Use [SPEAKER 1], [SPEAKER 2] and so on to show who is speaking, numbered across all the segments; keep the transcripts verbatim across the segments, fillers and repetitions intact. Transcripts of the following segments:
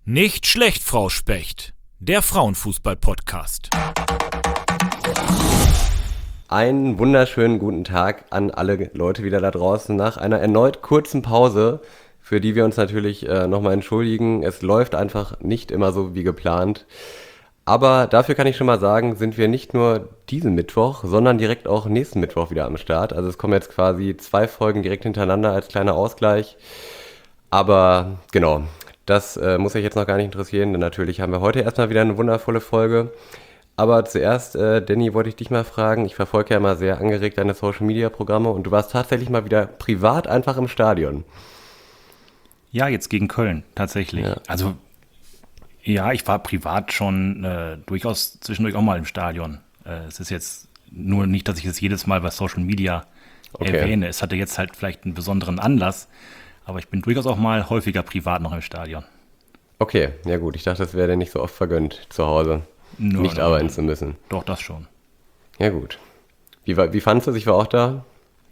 [SPEAKER 1] Nicht schlecht, Frau Specht. Der Frauenfußball-Podcast.
[SPEAKER 2] Einen wunderschönen guten Tag an alle Leute wieder da draußen nach einer erneut kurzen Pause, für die wir uns natürlich äh, nochmal entschuldigen. Es läuft einfach nicht immer so wie geplant. Aber dafür kann ich schon mal sagen, sind wir nicht nur diesen Mittwoch, sondern direkt auch nächsten Mittwoch wieder am Start. Also es kommen jetzt quasi zwei Folgen direkt hintereinander als kleiner Ausgleich. Aber genau, das äh, muss euch jetzt noch gar nicht interessieren, denn natürlich haben wir heute erstmal wieder eine wundervolle Folge. Aber zuerst, äh, Danny, wollte ich dich mal fragen, ich verfolge ja immer sehr angeregt deine Social-Media-Programme und du warst tatsächlich mal wieder privat einfach im Stadion.
[SPEAKER 3] Ja, jetzt gegen Köln, tatsächlich.
[SPEAKER 2] Ja.
[SPEAKER 3] Also, ja, ich war privat schon äh, durchaus zwischendurch auch mal im Stadion. Äh, es ist jetzt nur nicht, dass ich das jedes Mal bei Social Media
[SPEAKER 2] Okay.
[SPEAKER 3] erwähne. Es hatte jetzt halt vielleicht einen besonderen Anlass, aber ich bin durchaus auch mal häufiger privat noch im Stadion.
[SPEAKER 2] Okay, ja gut, ich dachte, das wäre dir nicht so oft vergönnt, zu Hause
[SPEAKER 3] No,
[SPEAKER 2] nicht
[SPEAKER 3] no,
[SPEAKER 2] arbeiten
[SPEAKER 3] no.
[SPEAKER 2] zu müssen.
[SPEAKER 3] Doch, das schon.
[SPEAKER 2] Ja gut. Wie, war- wie fandst du es? Ich war auch da.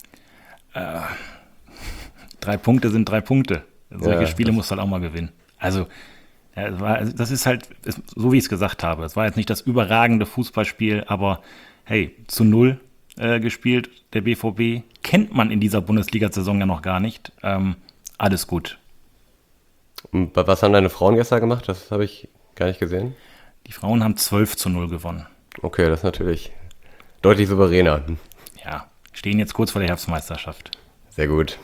[SPEAKER 3] Drei Punkte sind drei Punkte. Solche
[SPEAKER 2] Ja,
[SPEAKER 3] Spiele
[SPEAKER 2] das-
[SPEAKER 3] musst du halt auch mal gewinnen. Also, ja, es war, also das ist halt, es, so wie ich es gesagt habe, es war jetzt nicht das überragende Fußballspiel, aber hey, zu null äh, gespielt, der B V B, kennt man in dieser Bundesliga-Saison ja noch gar nicht. Ähm, alles gut.
[SPEAKER 2] Und wa- was haben deine Frauen gestern gemacht? Das habe ich gar nicht gesehen.
[SPEAKER 3] Die Frauen haben zwölf zu null gewonnen.
[SPEAKER 2] Okay, das ist natürlich deutlich souveräner.
[SPEAKER 3] Ja, stehen jetzt kurz vor der Herbstmeisterschaft.
[SPEAKER 2] Sehr gut.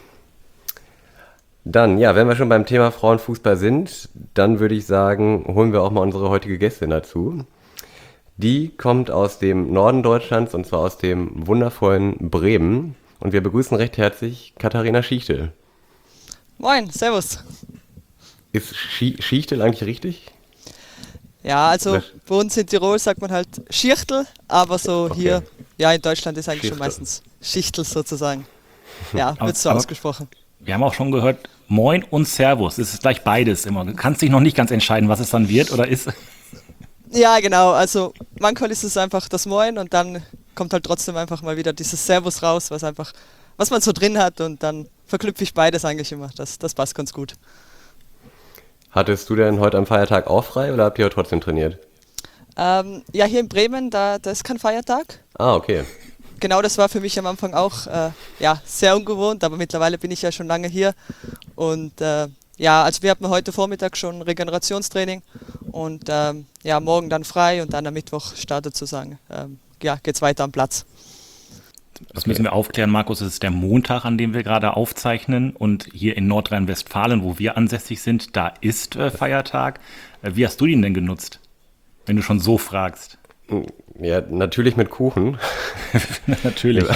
[SPEAKER 2] Dann, ja, wenn wir schon beim Thema Frauenfußball sind, dann würde ich sagen, holen wir auch mal unsere heutige Gästin dazu. Die kommt aus dem Norden Deutschlands und zwar aus dem wundervollen Bremen. Und wir begrüßen recht herzlich Katharina Schichtel.
[SPEAKER 4] Moin, servus.
[SPEAKER 2] Ist Schi- Schichtel eigentlich richtig?
[SPEAKER 4] Ja, also
[SPEAKER 2] Was?
[SPEAKER 4] bei uns in Tirol sagt man halt Schichtel, aber so
[SPEAKER 2] Okay.
[SPEAKER 4] hier, ja, in Deutschland ist eigentlich schon
[SPEAKER 2] Schichtel.
[SPEAKER 4] meistens Schichtel sozusagen. Ja,
[SPEAKER 3] Aber-
[SPEAKER 4] wird so
[SPEAKER 3] aber-
[SPEAKER 4] ausgesprochen.
[SPEAKER 3] Wir haben auch schon gehört, Moin und Servus. Es ist gleich beides immer. Du kannst dich noch nicht ganz entscheiden, was es dann wird oder ist.
[SPEAKER 4] Ja, genau, also manchmal ist es einfach das Moin und dann kommt halt trotzdem einfach mal wieder dieses Servus raus, was einfach, was man so drin hat und dann verknüpfe ich beides eigentlich immer. Das, das passt ganz gut.
[SPEAKER 2] Hattest du denn heute am Feiertag auch frei oder habt ihr heute trotzdem trainiert?
[SPEAKER 4] Ähm, ja, hier in Bremen, da, da ist kein Feiertag.
[SPEAKER 2] Ah, okay.
[SPEAKER 4] Genau, das war für mich am Anfang auch äh, ja, sehr ungewohnt, aber mittlerweile bin ich ja schon lange hier. Und äh, ja, also wir hatten heute Vormittag schon Regenerationstraining und ähm, ja, morgen dann frei und dann am Mittwoch startet sozusagen. Ähm, ja, geht's weiter am Platz.
[SPEAKER 3] Das müssen wir aufklären, Markus. Es ist der Montag, an dem wir gerade aufzeichnen. Und hier in Nordrhein-Westfalen, wo wir ansässig sind, da ist äh, Feiertag. Äh, wie hast du ihn denn genutzt? Wenn du schon so fragst.
[SPEAKER 2] Ja, natürlich mit Kuchen.
[SPEAKER 3] Natürlich.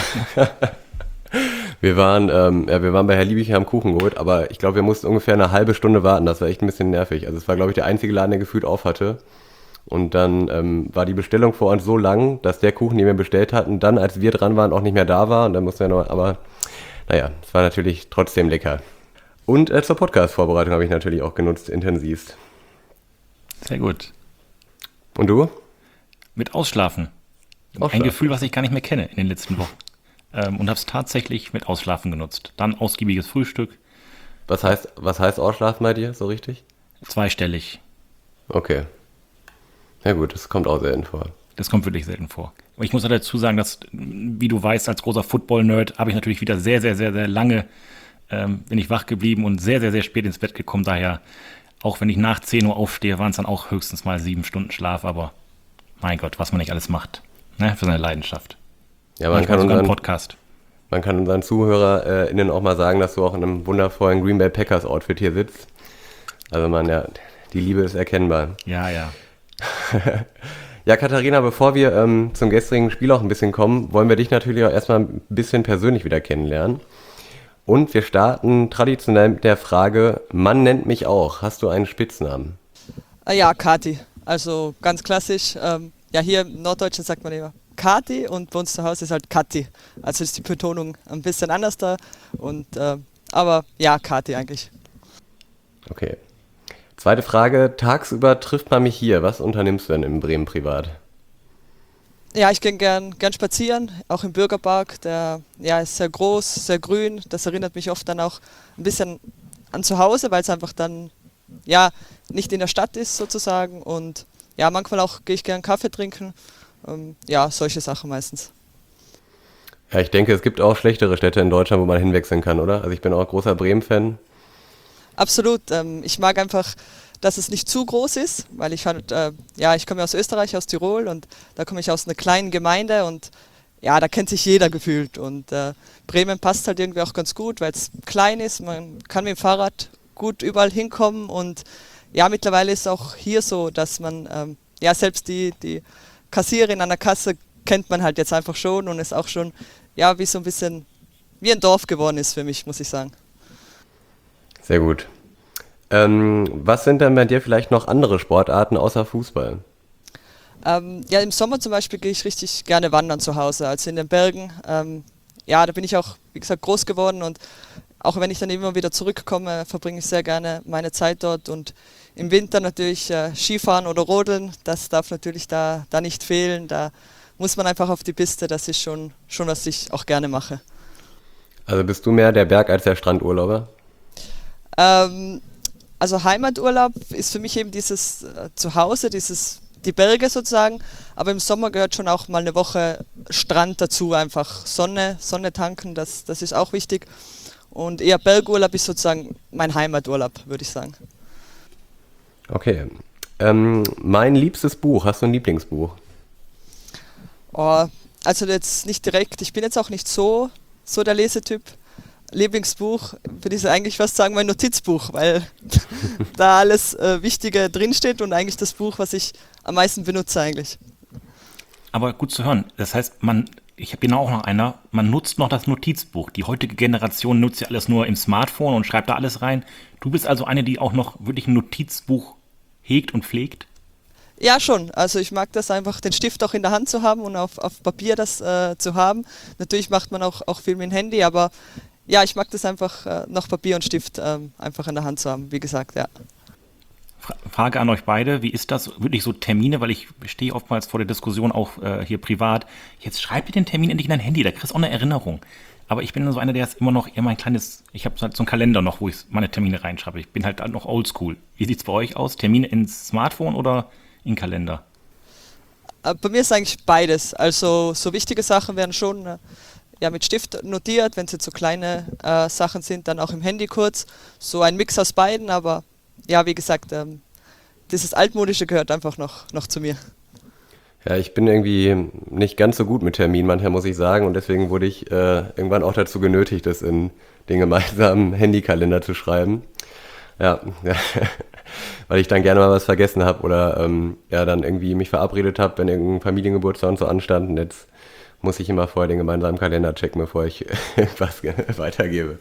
[SPEAKER 2] Wir waren, ähm, ja, wir waren bei Herr Liebig, haben Kuchen geholt, aber ich glaube, wir mussten ungefähr eine halbe Stunde warten. Das war echt ein bisschen nervig. Also es war, glaube ich, der einzige Laden, der gefühlt auf hatte. Und dann ähm, war die Bestellung vor uns so lang, dass der Kuchen, den wir bestellt hatten, dann, als wir dran waren, auch nicht mehr da war. Und dann mussten wir noch, aber naja, es war natürlich trotzdem lecker. Und äh, zur Podcast-Vorbereitung habe ich natürlich auch genutzt, intensivst.
[SPEAKER 3] Sehr gut.
[SPEAKER 2] Und du?
[SPEAKER 3] Mit Ausschlafen.
[SPEAKER 2] Ausschlafen.
[SPEAKER 3] Ein Gefühl, was ich gar nicht mehr kenne in den letzten Wochen. Ähm, und habe es tatsächlich mit Ausschlafen genutzt. Dann ausgiebiges Frühstück,
[SPEAKER 2] Was heißt, was heißt Ausschlafen bei dir, so richtig?
[SPEAKER 3] zweistellig.
[SPEAKER 2] Okay. Ja gut, das kommt auch selten vor.
[SPEAKER 3] Das kommt wirklich selten vor. Aber ich muss auch dazu sagen, dass, wie du weißt, als großer Football-Nerd habe ich natürlich wieder sehr, sehr, sehr, sehr lange ähm, bin ich wach geblieben und sehr, sehr, sehr spät ins Bett gekommen. Daher, auch wenn ich nach zehn Uhr aufstehe, waren es dann auch höchstens mal sieben Stunden Schlaf. Aber mein Gott, was man nicht alles macht, ne, für seine Leidenschaft.
[SPEAKER 2] Ja, man
[SPEAKER 3] Manchmal
[SPEAKER 2] kann,
[SPEAKER 3] sogar einen
[SPEAKER 2] unseren,
[SPEAKER 3] Podcast.
[SPEAKER 2] man kann unseren ZuhörerInnen auch mal sagen, dass du auch in einem wundervollen Green Bay Packers Outfit hier sitzt. Also man, ja, die Liebe ist erkennbar.
[SPEAKER 3] Ja, ja.
[SPEAKER 2] Ja, Katharina, bevor wir ähm, zum gestrigen Spiel auch ein bisschen kommen, wollen wir dich natürlich auch erstmal ein bisschen persönlich wieder kennenlernen. Und wir starten traditionell mit der Frage, man nennt mich auch. Hast du einen Spitznamen?
[SPEAKER 4] Ah, ja, Kati. Also ganz klassisch. Ähm, ja, hier im Norddeutschen sagt man immer Kati und bei uns zu Hause ist halt Kathi. Also ist die Betonung ein bisschen anders da. Und, äh, aber ja, Kati eigentlich.
[SPEAKER 2] Okay. Zweite Frage, tagsüber trifft man mich hier. Was unternimmst du denn in Bremen privat?
[SPEAKER 4] Ja, ich gehe gern, gern spazieren, auch im Bürgerpark. Der ja, ist sehr groß, sehr grün. Das erinnert mich oft dann auch ein bisschen an zu Hause, weil es einfach dann ja, nicht in der Stadt ist sozusagen. Und ja, manchmal auch gehe ich gern Kaffee trinken. Ähm, ja, solche Sachen meistens.
[SPEAKER 2] Ja, ich denke, es gibt auch schlechtere Städte in Deutschland, wo man hinwechseln kann, oder? Also ich bin auch großer Bremen-Fan.
[SPEAKER 4] Absolut. Ähm, ich mag einfach, dass es nicht zu groß ist, weil ich halt, äh, ja, ich komme aus Österreich, aus Tirol und da komme ich aus einer kleinen Gemeinde und ja, da kennt sich jeder gefühlt. Und äh, Bremen passt halt irgendwie auch ganz gut, weil es klein ist, man kann mit dem Fahrrad gut überall hinkommen und ja, mittlerweile ist es auch hier so, dass man, ähm, ja, selbst die, die Kassiererin an der Kasse kennt man halt jetzt einfach schon und ist auch schon, ja, wie so ein bisschen, wie ein Dorf geworden ist für mich, muss ich sagen.
[SPEAKER 2] Sehr gut. Ähm, was sind denn bei dir vielleicht noch andere Sportarten außer Fußball?
[SPEAKER 4] Ähm, ja, im Sommer zum Beispiel gehe ich richtig gerne wandern zu Hause, also in den Bergen. Ähm, ja, da bin ich auch, wie gesagt, groß geworden und auch wenn ich dann immer wieder zurückkomme, verbringe ich sehr gerne meine Zeit dort und im Winter natürlich äh, Skifahren oder Rodeln, das darf natürlich da, da nicht fehlen. Da muss man einfach auf die Piste, das ist schon, schon was ich auch gerne mache.
[SPEAKER 2] Also bist du mehr der Berg- als der Strandurlauber?
[SPEAKER 4] Ähm, also Heimaturlaub ist für mich eben dieses äh, Zuhause, dieses die Berge sozusagen, aber im Sommer gehört schon auch mal eine Woche Strand dazu, einfach Sonne, Sonne tanken, das, das ist auch wichtig. Und eher Bergurlaub ist sozusagen mein Heimaturlaub, würde ich sagen.
[SPEAKER 2] Okay. Ähm, mein liebstes Buch, hast du ein Lieblingsbuch?
[SPEAKER 4] Oh, also jetzt nicht direkt, ich bin jetzt auch nicht so, so der Lesetyp. Lieblingsbuch, würde ich eigentlich fast sagen, mein Notizbuch, weil da alles äh, Wichtige drinsteht und eigentlich das Buch, was ich am meisten benutze eigentlich.
[SPEAKER 3] Aber gut zu hören. Das heißt, man, ich habe genau auch noch einer, man nutzt noch das Notizbuch. Die heutige Generation nutzt ja alles nur im Smartphone und schreibt da alles rein. Du bist also eine, die auch noch wirklich ein Notizbuch hegt und pflegt?
[SPEAKER 4] Ja, schon. Also ich mag das einfach, den Stift auch in der Hand zu haben und auf, auf Papier das äh, zu haben. Natürlich macht man auch, auch viel mit dem Handy, aber ja, ich mag das einfach, äh, noch Papier und Stift ähm, einfach in der Hand zu haben, wie gesagt, ja.
[SPEAKER 3] Frage an euch beide, wie ist das wirklich so Termine, weil ich stehe oftmals vor der Diskussion auch äh, hier privat, jetzt schreib dir den Termin endlich in dein Handy, da kriegst du auch eine Erinnerung. Aber ich bin so einer, der ist immer noch eher mein kleines, ich habe halt so einen Kalender noch, wo ich meine Termine reinschreibe. Ich bin halt noch oldschool. Wie sieht es bei euch aus? Termine ins Smartphone oder in Kalender?
[SPEAKER 4] Äh, bei mir ist eigentlich beides. Also so wichtige Sachen werden schon äh, ja, mit Stift notiert, wenn es jetzt so kleine äh, Sachen sind, dann auch im Handy kurz. So ein Mix aus beiden, aber ja, wie gesagt, ähm, dieses Altmodische gehört einfach noch, noch zu mir.
[SPEAKER 2] Ja, ich bin irgendwie nicht ganz so gut mit Terminen manchmal, muss ich sagen. Und deswegen wurde ich äh, irgendwann auch dazu genötigt, das in den gemeinsamen Handykalender zu schreiben. Ja, ja. Weil ich dann gerne mal was vergessen habe oder ähm, ja, dann irgendwie mich verabredet habe, wenn irgendein Familiengeburtstag und so anstand. Und jetzt muss ich immer vorher den gemeinsamen Kalender checken, bevor ich was weitergebe.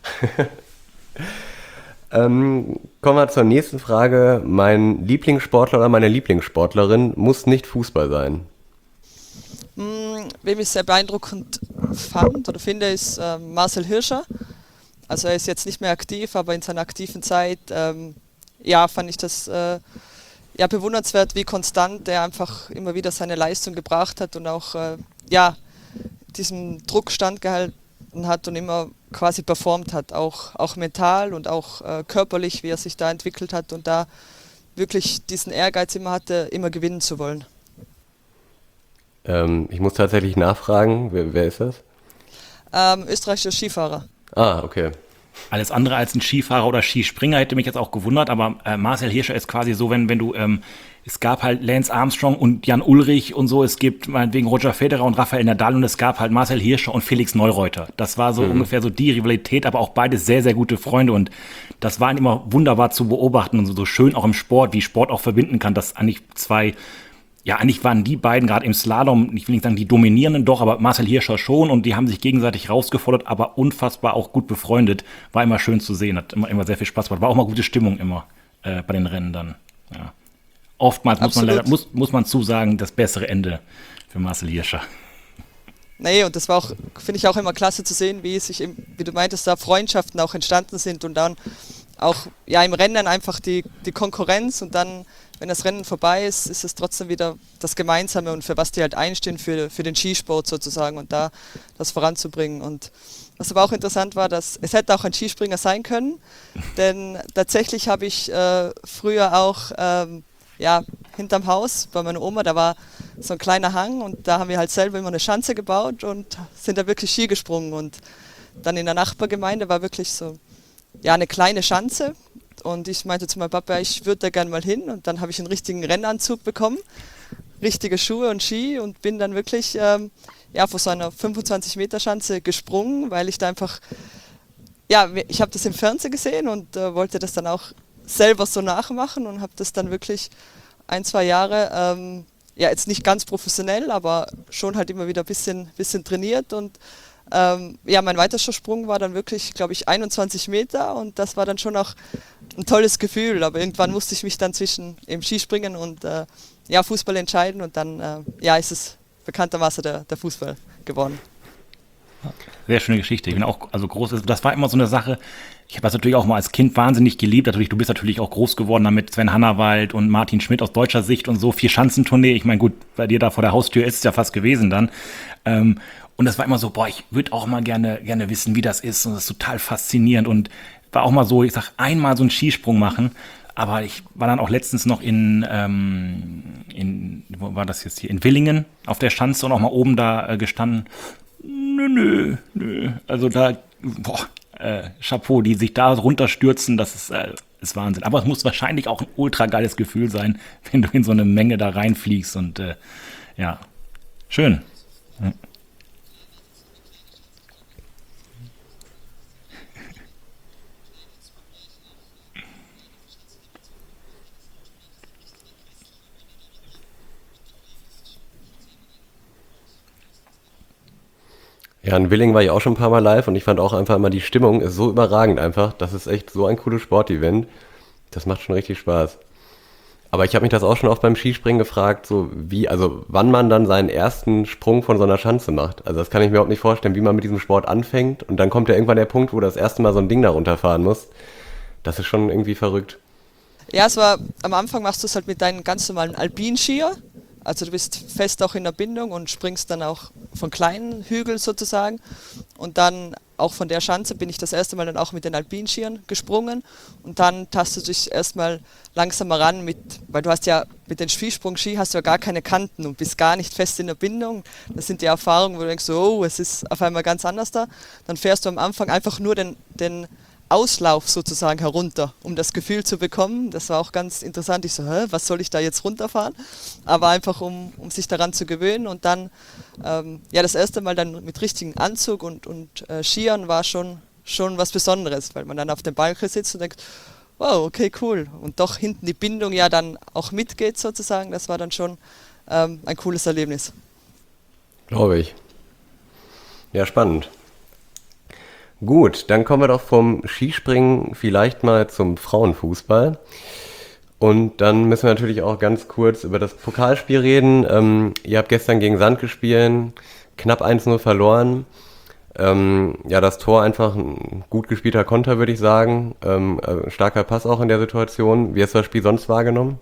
[SPEAKER 2] ähm, kommen wir zur nächsten Frage. Mein Lieblingssportler oder meine Lieblingssportlerin muss nicht Fußball sein.
[SPEAKER 4] Hm, wem ich sehr beeindruckend fand oder finde, ist äh, Marcel Hirscher. Also er ist jetzt nicht mehr aktiv, aber in seiner aktiven Zeit ähm, ja, fand ich das äh, ja, bewundernswert, wie konstant er einfach immer wieder seine Leistung gebracht hat und auch äh, ja, diesem Druck standgehalten hat und immer quasi performt hat, auch, auch mental und auch äh, körperlich, wie er sich da entwickelt hat und da wirklich diesen Ehrgeiz immer hatte, immer gewinnen zu wollen.
[SPEAKER 2] Ähm, ich muss tatsächlich nachfragen, wer, wer ist das?
[SPEAKER 4] Ähm, österreichischer Skifahrer.
[SPEAKER 2] Ah, okay.
[SPEAKER 3] Alles andere als ein Skifahrer oder Skispringer hätte mich jetzt auch gewundert, aber äh, Marcel Hirscher ist quasi so, wenn, wenn du, ähm, es gab halt Lance Armstrong und Jan Ullrich und so, es gibt meinetwegen Roger Federer und Rafael Nadal und es gab halt Marcel Hirscher und Felix Neureuter. Das war so mhm. ungefähr so die Rivalität, aber auch beide sehr, sehr gute Freunde und das war immer wunderbar zu beobachten und so, so schön auch im Sport, wie Sport auch verbinden kann, dass eigentlich zwei, ja, eigentlich waren die beiden gerade im Slalom, ich will nicht sagen die dominierenden doch, aber Marcel Hirscher schon und die haben sich gegenseitig rausgefordert, aber unfassbar auch gut befreundet. War immer schön zu sehen, hat immer, immer sehr viel Spaß gemacht. War auch mal gute Stimmung immer äh, bei den Rennen dann. Ja. Oftmals muss man, leider, muss, muss man zusagen, das bessere Ende für Marcel Hirscher.
[SPEAKER 4] Nee, und das war auch, finde ich auch immer klasse zu sehen, wie sich, eben, wie du meintest, da Freundschaften auch entstanden sind und dann auch ja, im Rennen einfach die, die Konkurrenz und dann, wenn das Rennen vorbei ist, ist es trotzdem wieder das Gemeinsame und für was die halt einstehen, für, für den Skisport sozusagen und da das voranzubringen. Und was aber auch interessant war, dass es hätte auch ein Skispringer sein können, denn tatsächlich habe ich äh, früher auch ähm, ja, hinterm Haus bei meiner Oma, da war so ein kleiner Hang und da haben wir halt selber immer eine Schanze gebaut und sind da wirklich Ski gesprungen und dann in der Nachbargemeinde war wirklich so ja, eine kleine Schanze und ich meinte zu meinem Papa, ich würde da gerne mal hin und dann habe ich einen richtigen Rennanzug bekommen, richtige Schuhe und Ski und bin dann wirklich ähm, ja, vor so einer fünfundzwanzig Meter Schanze gesprungen, weil ich da einfach, ja, ich habe das im Fernsehen gesehen und äh, wollte das dann auch selber so nachmachen und habe das dann wirklich ein, zwei Jahre, ähm, ja jetzt nicht ganz professionell, aber schon halt immer wieder ein bisschen, bisschen trainiert und ähm, ja, mein weitester Sprung war dann wirklich, glaube ich, einundzwanzig Meter und das war dann schon auch ein tolles Gefühl, aber irgendwann musste ich mich dann zwischen im Skispringen und äh, ja, Fußball entscheiden und dann äh, ja, ist es bekanntermaßen der, der Fußball geworden.
[SPEAKER 3] Sehr schöne Geschichte. Ich bin auch, also groß, das war immer so eine Sache. Ich habe das natürlich auch mal als Kind wahnsinnig geliebt. Natürlich, du bist natürlich auch groß geworden damit Sven Hannawald und Martin Schmidt aus deutscher Sicht und so. Vier-Schanzentournee. Ich meine, gut, bei dir da vor der Haustür ist es ja fast gewesen dann. Ähm, und das war immer so, boah, ich würde auch mal gerne, gerne wissen, wie das ist. Und das ist total faszinierend. Und war auch mal so, ich sag, einmal so einen Skisprung machen. Aber ich war dann auch letztens noch in, ähm, in, wo war das jetzt hier? In Willingen auf der Schanze und auch mal oben da äh, gestanden. Nö, nö, nö. Also da, boah, äh, Chapeau, die sich da runterstürzen, das ist, äh, ist Wahnsinn. Aber es muss wahrscheinlich auch ein ultra geiles Gefühl sein, wenn du in so eine Menge da reinfliegst und äh, ja, schön. Ja.
[SPEAKER 2] Ja, in Willingen war ich auch schon ein paar Mal live und ich fand auch einfach immer, die Stimmung ist so überragend einfach. Das ist echt so ein cooles Sportevent. Das macht schon richtig Spaß. Aber ich habe mich das auch schon oft beim Skispringen gefragt, so wie, also wann man dann seinen ersten Sprung von so einer Schanze macht. Also das kann ich mir überhaupt nicht vorstellen, wie man mit diesem Sport anfängt und dann kommt ja irgendwann der Punkt, wo du das erste Mal so ein Ding da runterfahren musst. Das ist schon irgendwie verrückt.
[SPEAKER 4] Ja, es war, am Anfang machst du es halt mit deinen ganz normalen Alpinskier. Also du bist fest auch in der Bindung und springst dann auch von kleinen Hügeln sozusagen. Und dann auch von der Schanze bin ich das erste Mal dann auch mit den Alpinskiern gesprungen. Und dann tastest du dich erstmal langsamer ran mit, weil du hast ja mit den Skisprung-Ski hast du ja gar keine Kanten und bist gar nicht fest in der Bindung. Das sind die Erfahrungen, wo du denkst, oh, es ist auf einmal ganz anders da. Dann fährst du am Anfang einfach nur den, den Auslauf sozusagen herunter, um das Gefühl zu bekommen. Das war auch ganz interessant. Ich so, hä, was soll ich da jetzt runterfahren? Aber einfach, um, um sich daran zu gewöhnen. Und dann, ähm, ja, das erste Mal dann mit richtigen Anzug und, und äh, Skiern war schon, schon was Besonderes, weil man dann auf dem Balken sitzt und denkt, wow, okay, cool. Und doch hinten die Bindung ja dann auch mitgeht sozusagen. Das war dann schon ähm, ein cooles Erlebnis.
[SPEAKER 2] Glaube ich. Ja, spannend. Gut, dann kommen wir doch vom Skispringen vielleicht mal zum Frauenfußball. Und dann müssen wir natürlich auch ganz kurz über das Pokalspiel reden. Ähm, ihr habt gestern gegen Sand gespielt, knapp eins null verloren. Ähm, ja, das Tor einfach ein gut gespielter Konter, würde ich sagen. Ähm, äh, starker Pass auch in der Situation. Wie hast du das Spiel sonst wahrgenommen?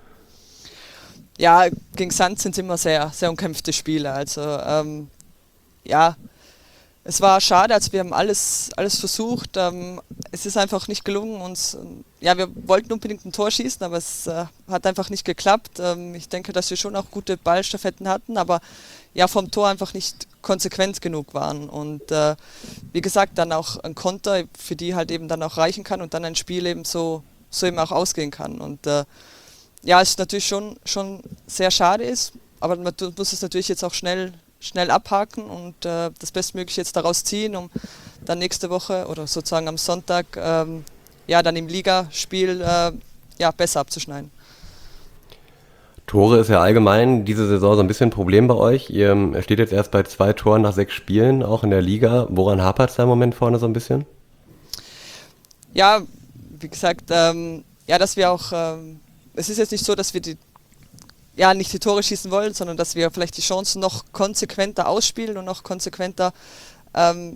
[SPEAKER 4] Ja, gegen Sand sind es immer sehr, sehr umkämpfte Spiele. Also, ähm, ja, es war schade, also wir haben alles, alles versucht. Ähm, es ist einfach nicht gelungen, uns, ja, wir wollten unbedingt ein Tor schießen, aber es äh, hat einfach nicht geklappt. Ähm, ich denke, dass wir schon auch gute Ballstaffetten hatten, aber ja, vom Tor einfach nicht konsequent genug waren. Und äh, wie gesagt, dann auch ein Konter, für die halt eben dann auch reichen kann und dann ein Spiel eben so, so eben auch ausgehen kann. Und äh, ja, es ist natürlich schon, schon sehr schade ist, aber man muss es natürlich jetzt auch schnell schnell abhaken und äh, das Bestmögliche jetzt daraus ziehen, um dann nächste Woche oder sozusagen am Sonntag ähm, ja dann im Ligaspiel äh, ja, besser abzuschneiden.
[SPEAKER 2] Tore ist ja allgemein diese Saison so ein bisschen ein Problem bei euch. Ihr steht jetzt erst bei zwei Toren nach sechs Spielen, auch in der Liga. Woran hapert es da im Moment vorne so ein bisschen?
[SPEAKER 4] Ja, wie gesagt, ähm, ja, dass wir auch, ähm, es ist jetzt nicht so, dass wir die ja, nicht die Tore schießen wollen, sondern dass wir vielleicht die Chancen noch konsequenter ausspielen und noch konsequenter ähm,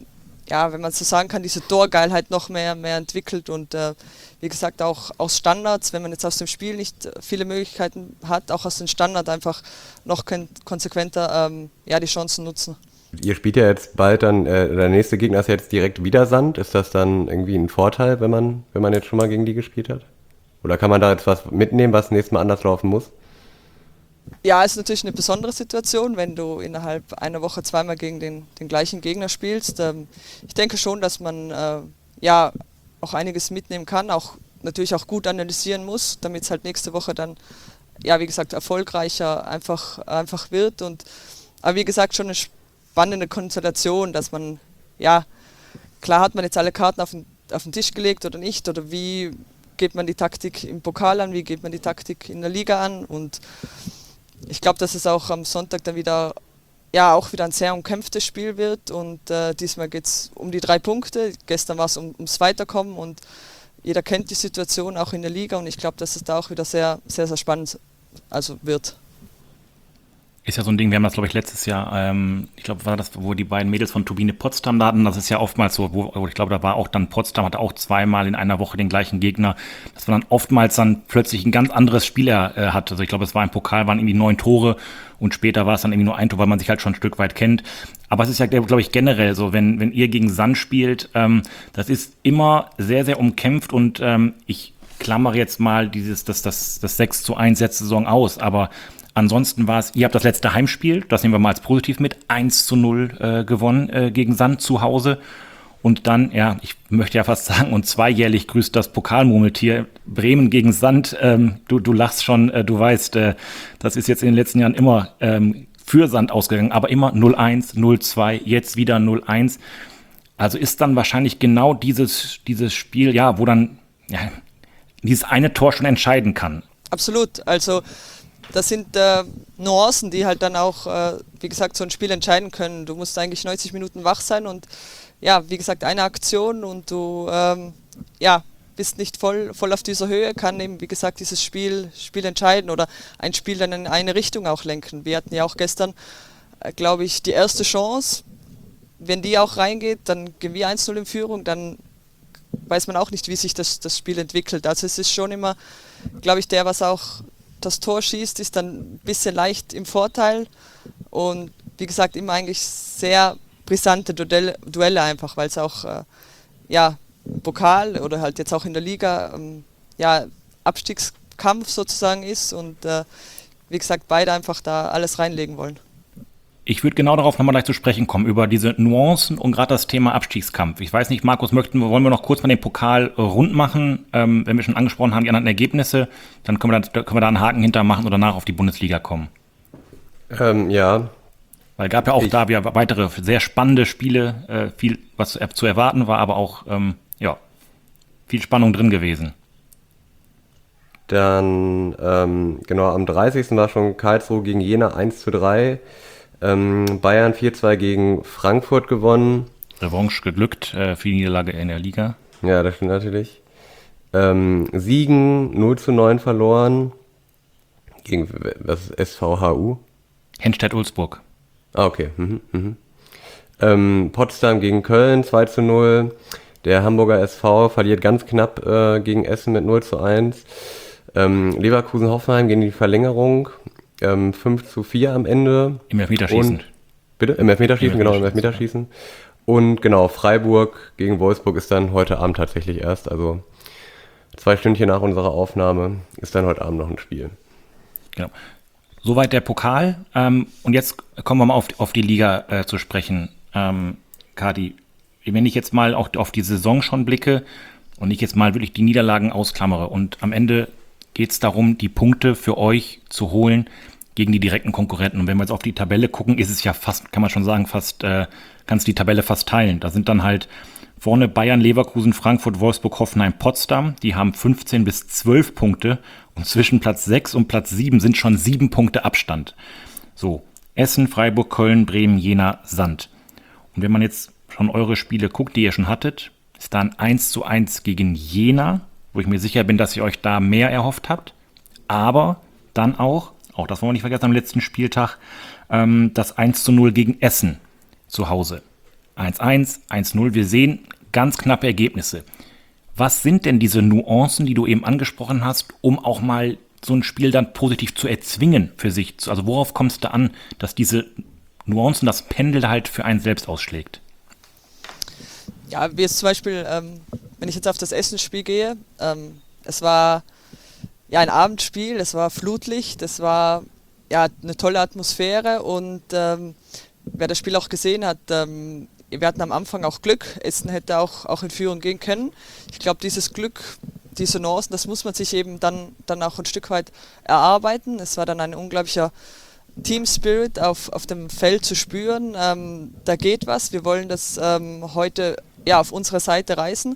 [SPEAKER 4] ja, wenn man so sagen kann, diese Torgeilheit noch mehr, mehr entwickelt und äh, wie gesagt auch aus Standards, wenn man jetzt aus dem Spiel nicht viele Möglichkeiten hat, auch aus dem Standard einfach noch kon- konsequenter ähm, ja, die Chancen nutzen.
[SPEAKER 2] Ihr spielt ja jetzt bald dann, äh, der nächste Gegner ist jetzt direkt wieder Sand. Ist das dann irgendwie ein Vorteil, wenn man, wenn man jetzt schon mal gegen die gespielt hat? Oder kann man da jetzt was mitnehmen, was nächstes Mal anders laufen muss?
[SPEAKER 4] Ja, es ist natürlich eine besondere Situation, wenn du innerhalb einer Woche zweimal gegen den, den gleichen Gegner spielst. Ähm, ich denke schon, dass man äh, ja auch einiges mitnehmen kann, auch natürlich auch gut analysieren muss, damit es halt nächste Woche dann, ja wie gesagt, erfolgreicher einfach, einfach wird. Und, aber wie gesagt, schon eine spannende Konstellation, dass man, ja, klar hat man jetzt alle Karten auf den, auf den Tisch gelegt oder nicht, oder wie geht man die Taktik im Pokal an, wie geht man die Taktik in der Liga an, und ich glaube, dass es auch am Sonntag dann wieder, ja, auch wieder ein sehr umkämpftes Spiel wird, und äh, diesmal geht es um die drei Punkte. Gestern war es um, ums Weiterkommen, und jeder kennt die Situation auch in der Liga, und ich glaube, dass es da auch wieder sehr, sehr, sehr spannend also wird.
[SPEAKER 3] Ist ja so ein Ding, wir haben das, glaube ich, letztes Jahr, ähm, ich glaube, war das, wo die beiden Mädels von Turbine Potsdam da hatten, das ist ja oftmals so, wo, ich glaube, da war auch dann Potsdam, hatte auch zweimal in einer Woche den gleichen Gegner, dass man dann oftmals dann plötzlich ein ganz anderes Spiel äh, hat. Also ich glaube, es war im Pokal, waren irgendwie neun Tore, und später war es dann irgendwie nur ein Tor, weil man sich halt schon ein Stück weit kennt. Aber es ist ja, glaube ich, generell so, wenn, wenn ihr gegen Sand spielt, ähm, das ist immer sehr, sehr umkämpft, und ähm, ich klammere jetzt mal dieses, das, das, das sechs zu eins letzte Saison aus, aber ansonsten war es, ihr habt das letzte Heimspiel, das nehmen wir mal als positiv mit, eins zu null äh, gewonnen äh, gegen Sand zu Hause. Und dann, ja, ich möchte ja fast sagen, und zweijährlich grüßt das Pokalmurmeltier Bremen gegen Sand. Ähm, du, du lachst schon, äh, du weißt, äh, das ist jetzt in den letzten Jahren immer ähm, für Sand ausgegangen, aber immer null eins, null zwei, jetzt wieder null eins. Also ist dann wahrscheinlich genau dieses, dieses Spiel, ja, wo dann ja, dieses eine Tor schon entscheiden kann.
[SPEAKER 4] Absolut, also das sind äh, Nuancen, die halt dann auch, äh, wie gesagt, so ein Spiel entscheiden können. Du musst eigentlich neunzig Minuten wach sein, und ja, wie gesagt, eine Aktion, und du ähm, ja, bist nicht voll, voll auf dieser Höhe, kann eben, wie gesagt, dieses Spiel, Spiel entscheiden oder ein Spiel dann in eine Richtung auch lenken. Wir hatten ja auch gestern, äh, glaube ich, die erste Chance. Wenn die auch reingeht, dann gehen wir eins null in Führung, dann weiß man auch nicht, wie sich das, das Spiel entwickelt. Also es ist schon immer, glaube ich, der, was auch das Tor schießt, ist dann ein bisschen leicht im Vorteil, und wie gesagt immer eigentlich sehr brisante Duelle, Duelle einfach, weil es auch äh, ja, im Pokal oder halt jetzt auch in der Liga ähm, ja, Abstiegskampf sozusagen ist, und äh, wie gesagt beide einfach da alles reinlegen wollen.
[SPEAKER 3] Ich würde genau darauf nochmal gleich zu sprechen kommen, über diese Nuancen und gerade das Thema Abstiegskampf. Ich weiß nicht, Markus, möchten, wollen wir noch kurz mal den Pokal rund machen? Ähm, wenn wir schon angesprochen haben, die anderen Ergebnisse, dann können wir da, können wir da einen Haken hinter machen und danach auf die Bundesliga kommen.
[SPEAKER 2] Ähm, ja.
[SPEAKER 3] Weil gab ja auch
[SPEAKER 2] ich,
[SPEAKER 3] da wieder weitere sehr spannende Spiele, äh, viel was zu erwarten war, aber auch ähm, ja, viel Spannung drin gewesen.
[SPEAKER 2] Dann, ähm, genau, am dreißigsten war schon Karlsruhe gegen Jena eins zu drei. Ähm, Bayern vier zwei gegen Frankfurt gewonnen.
[SPEAKER 3] Revanche geglückt äh, für die Niederlage in der Liga.
[SPEAKER 2] Ja, das stimmt natürlich. Ähm, Siegen null zu neun verloren. Gegen, was ist S V H U?
[SPEAKER 3] Henstedt-Ulzburg.
[SPEAKER 2] Ah, okay. Mhm, mhm. Ähm, Potsdam gegen Köln zwei zu null. Der Hamburger S V verliert ganz knapp äh, gegen Essen mit null zu eins. Ähm, Leverkusen-Hoffenheim gegen die Verlängerung. Ähm, fünf zu vier am Ende.
[SPEAKER 3] Im Elfmeterschießen.
[SPEAKER 2] Und, bitte? Im Elfmeterschießen, genau, im Elfmeterschießen. Und genau, Freiburg gegen Wolfsburg ist dann heute Abend tatsächlich erst. Also zwei Stündchen nach unserer Aufnahme ist dann heute Abend noch ein Spiel.
[SPEAKER 3] Genau. Soweit der Pokal. Ähm, und jetzt kommen wir mal auf, auf die Liga äh, zu sprechen. Ähm, Kadi, wenn ich jetzt mal auch auf die Saison schon blicke und ich jetzt mal wirklich die Niederlagen ausklammere, und am Ende geht es darum, die Punkte für euch zu holen gegen die direkten Konkurrenten. Und wenn wir jetzt auf die Tabelle gucken, ist es ja fast, kann man schon sagen, fast, äh, kannst die Tabelle fast teilen. Da sind dann halt vorne Bayern, Leverkusen, Frankfurt, Wolfsburg, Hoffenheim, Potsdam. Die haben fünfzehn bis zwölf Punkte, und zwischen Platz sechs und Platz sieben sind schon sieben Punkte Abstand. So, Essen, Freiburg, Köln, Bremen, Jena, Sand. Und wenn man jetzt schon eure Spiele guckt, die ihr schon hattet, ist da ein eins zu eins gegen Jena, wo ich mir sicher bin, dass ihr euch da mehr erhofft habt. Aber dann auch, auch das wollen wir nicht vergessen am letzten Spieltag, ähm, das eins zu null gegen Essen zu Hause. eins eins, eins null. Wir sehen ganz knappe Ergebnisse. Was sind denn diese Nuancen, die du eben angesprochen hast, um auch mal so ein Spiel dann positiv zu erzwingen für sich? Also worauf kommt es da an, dass diese Nuancen, das Pendel halt für einen selbst ausschlägt?
[SPEAKER 4] Ja, wie jetzt zum Beispiel, ähm, wenn ich jetzt auf das Essen-Spiel gehe, ähm, es war ja ein Abendspiel, es war Flutlicht, es war ja eine tolle Atmosphäre und ähm, wer das Spiel auch gesehen hat, ähm, wir hatten am Anfang auch Glück, Essen hätte auch, auch in Führung gehen können. Ich glaube, dieses Glück, diese Nuancen, das muss man sich eben dann, dann auch ein Stück weit erarbeiten. Es war dann ein unglaublicher Team Spirit auf, auf dem Feld zu spüren. Ähm, da geht was, wir wollen das ähm, heute ja, auf unserer Seite reißen.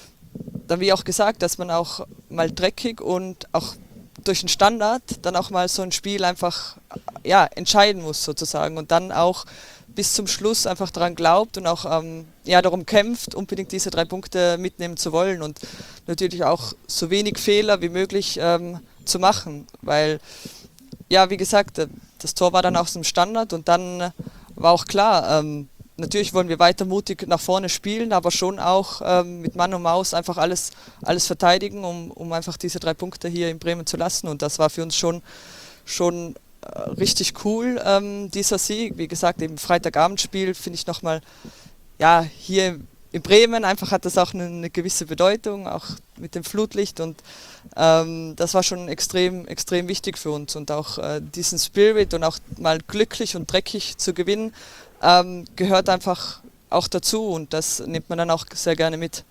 [SPEAKER 4] Dann wie auch gesagt, dass man auch mal dreckig und auch durch den Standard dann auch mal so ein Spiel einfach ja, entscheiden muss sozusagen und dann auch bis zum Schluss einfach daran glaubt und auch ähm, ja, darum kämpft, unbedingt diese drei Punkte mitnehmen zu wollen und natürlich auch so wenig Fehler wie möglich ähm, zu machen, weil ja, wie gesagt, das Tor war dann aus dem Standard und dann war auch klar, ähm, natürlich wollen wir weiter mutig nach vorne spielen, aber schon auch ähm, mit Mann und Maus einfach alles, alles verteidigen, um, um einfach diese drei Punkte hier in Bremen zu lassen. Und das war für uns schon, schon äh, richtig cool, ähm, dieser Sieg. Wie gesagt, eben Freitagabendspiel finde ich nochmal, ja, hier in Bremen einfach hat das auch eine, eine gewisse Bedeutung, auch mit dem Flutlicht und ähm, das war schon extrem, extrem wichtig für uns und auch äh, diesen Spirit und auch mal glücklich und dreckig zu gewinnen, ähm, gehört einfach auch dazu und das nimmt man dann auch sehr gerne mit.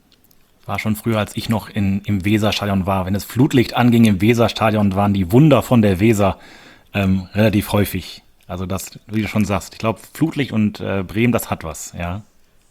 [SPEAKER 3] War schon früher, als ich noch in, im Weserstadion war. Wenn das Flutlicht anging im Weserstadion, waren die Wunder von der Weser ähm, relativ häufig. Also das, wie du schon sagst, ich glaube Flutlicht und äh, Bremen, das hat was, ja.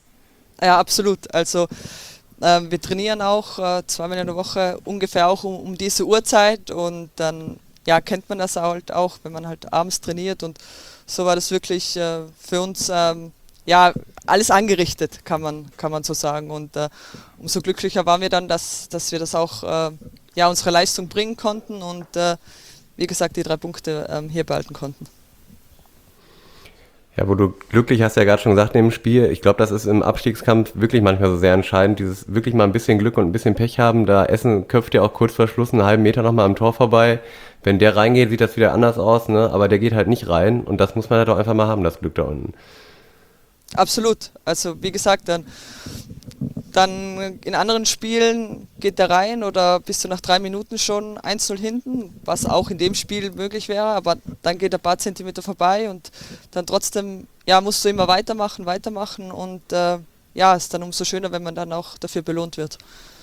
[SPEAKER 4] Ja, absolut. Also ähm, wir trainieren auch äh, zweimal in der Woche ungefähr auch um, um diese Uhrzeit und dann ja, kennt man das halt auch, wenn man halt abends trainiert und so war das wirklich äh, für uns ähm, ja alles angerichtet, kann man, kann man so sagen und äh, umso glücklicher waren wir dann, dass, dass wir das auch äh, ja, unsere Leistung bringen konnten und äh, wie gesagt die drei Punkte äh, hier behalten konnten.
[SPEAKER 2] Ja, wo du glücklich hast, ja gerade schon gesagt, neben dem Spiel, ich glaube, das ist im Abstiegskampf wirklich manchmal so sehr entscheidend, dieses wirklich mal ein bisschen Glück und ein bisschen Pech haben, da Essen köpft ja auch kurz vor Schluss einen halben Meter nochmal am Tor vorbei, wenn der reingeht, sieht das wieder anders aus, ne? Aber der geht halt nicht rein und das muss man halt auch einfach mal haben, das Glück da unten.
[SPEAKER 4] Absolut, also wie gesagt, dann, dann in anderen Spielen geht der rein oder bist du nach drei Minuten schon eins null hinten, was auch in dem Spiel möglich wäre, aber dann geht er ein paar Zentimeter vorbei und dann trotzdem, ja, musst du immer weitermachen, weitermachen und äh, ja, ist dann umso schöner, wenn man dann auch dafür belohnt wird.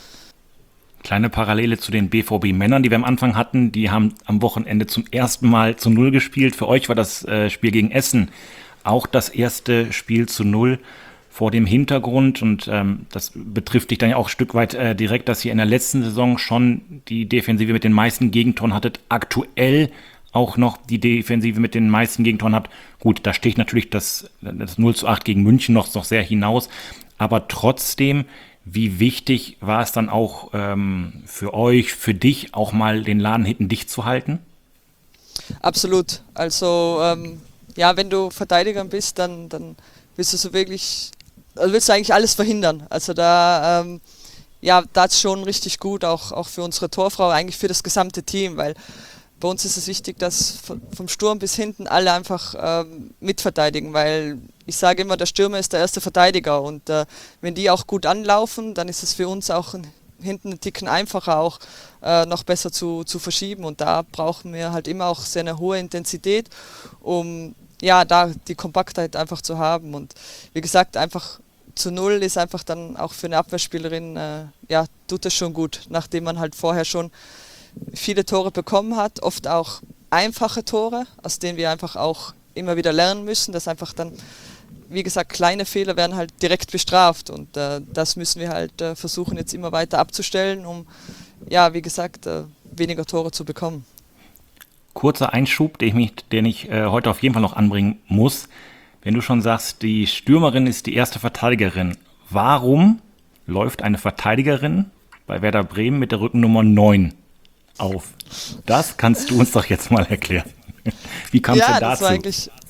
[SPEAKER 3] Kleine Parallele zu den B V B-Männern, die wir am Anfang hatten, die haben am Wochenende zum ersten Mal zu Null gespielt. Für euch war das äh, Spiel gegen Essen auch das erste Spiel zu Null vor dem Hintergrund und ähm, das betrifft dich dann ja auch ein Stück weit äh, direkt, dass ihr in der letzten Saison schon die Defensive mit den meisten Gegentoren hattet, aktuell auch noch die Defensive mit den meisten Gegentoren habt. Gut, da sticht natürlich das, das null zu acht gegen München noch, noch sehr hinaus, aber trotzdem, wie wichtig war es dann auch ähm, für euch, für dich, auch mal den Laden hinten dicht zu halten?
[SPEAKER 4] Absolut, also ähm ja, wenn du Verteidiger bist, dann, dann willst du so wirklich, also willst du eigentlich alles verhindern. Also da, ähm, ja, da ist schon richtig gut, auch, auch für unsere Torfrau, eigentlich für das gesamte Team, weil bei uns ist es wichtig, dass vom Sturm bis hinten alle einfach ähm, mitverteidigen, weil ich sage immer, der Stürmer ist der erste Verteidiger und äh, wenn die auch gut anlaufen, dann ist es für uns auch ein, hinten einen Ticken einfacher auch äh, noch besser zu, zu verschieben und da brauchen wir halt immer auch sehr eine hohe Intensität, um ja, da die Kompaktheit einfach zu haben und wie gesagt, einfach zu Null ist einfach dann auch für eine Abwehrspielerin, äh, ja, tut es schon gut, nachdem man halt vorher schon viele Tore bekommen hat, oft auch einfache Tore, aus denen wir einfach auch immer wieder lernen müssen, dass einfach dann, wie gesagt, kleine Fehler werden halt direkt bestraft und äh, das müssen wir halt äh, versuchen jetzt immer weiter abzustellen, um, ja, wie gesagt, äh, weniger Tore zu bekommen.
[SPEAKER 3] Kurzer Einschub, den ich, mich, den ich äh, heute auf jeden Fall noch anbringen muss. Wenn du schon sagst, die Stürmerin ist die erste Verteidigerin, warum läuft eine Verteidigerin bei Werder Bremen mit der Rückennummer neun auf? Das kannst du uns doch jetzt mal erklären. Wie kam es
[SPEAKER 4] ja,
[SPEAKER 3] denn dazu?
[SPEAKER 4] Das war eigentlich,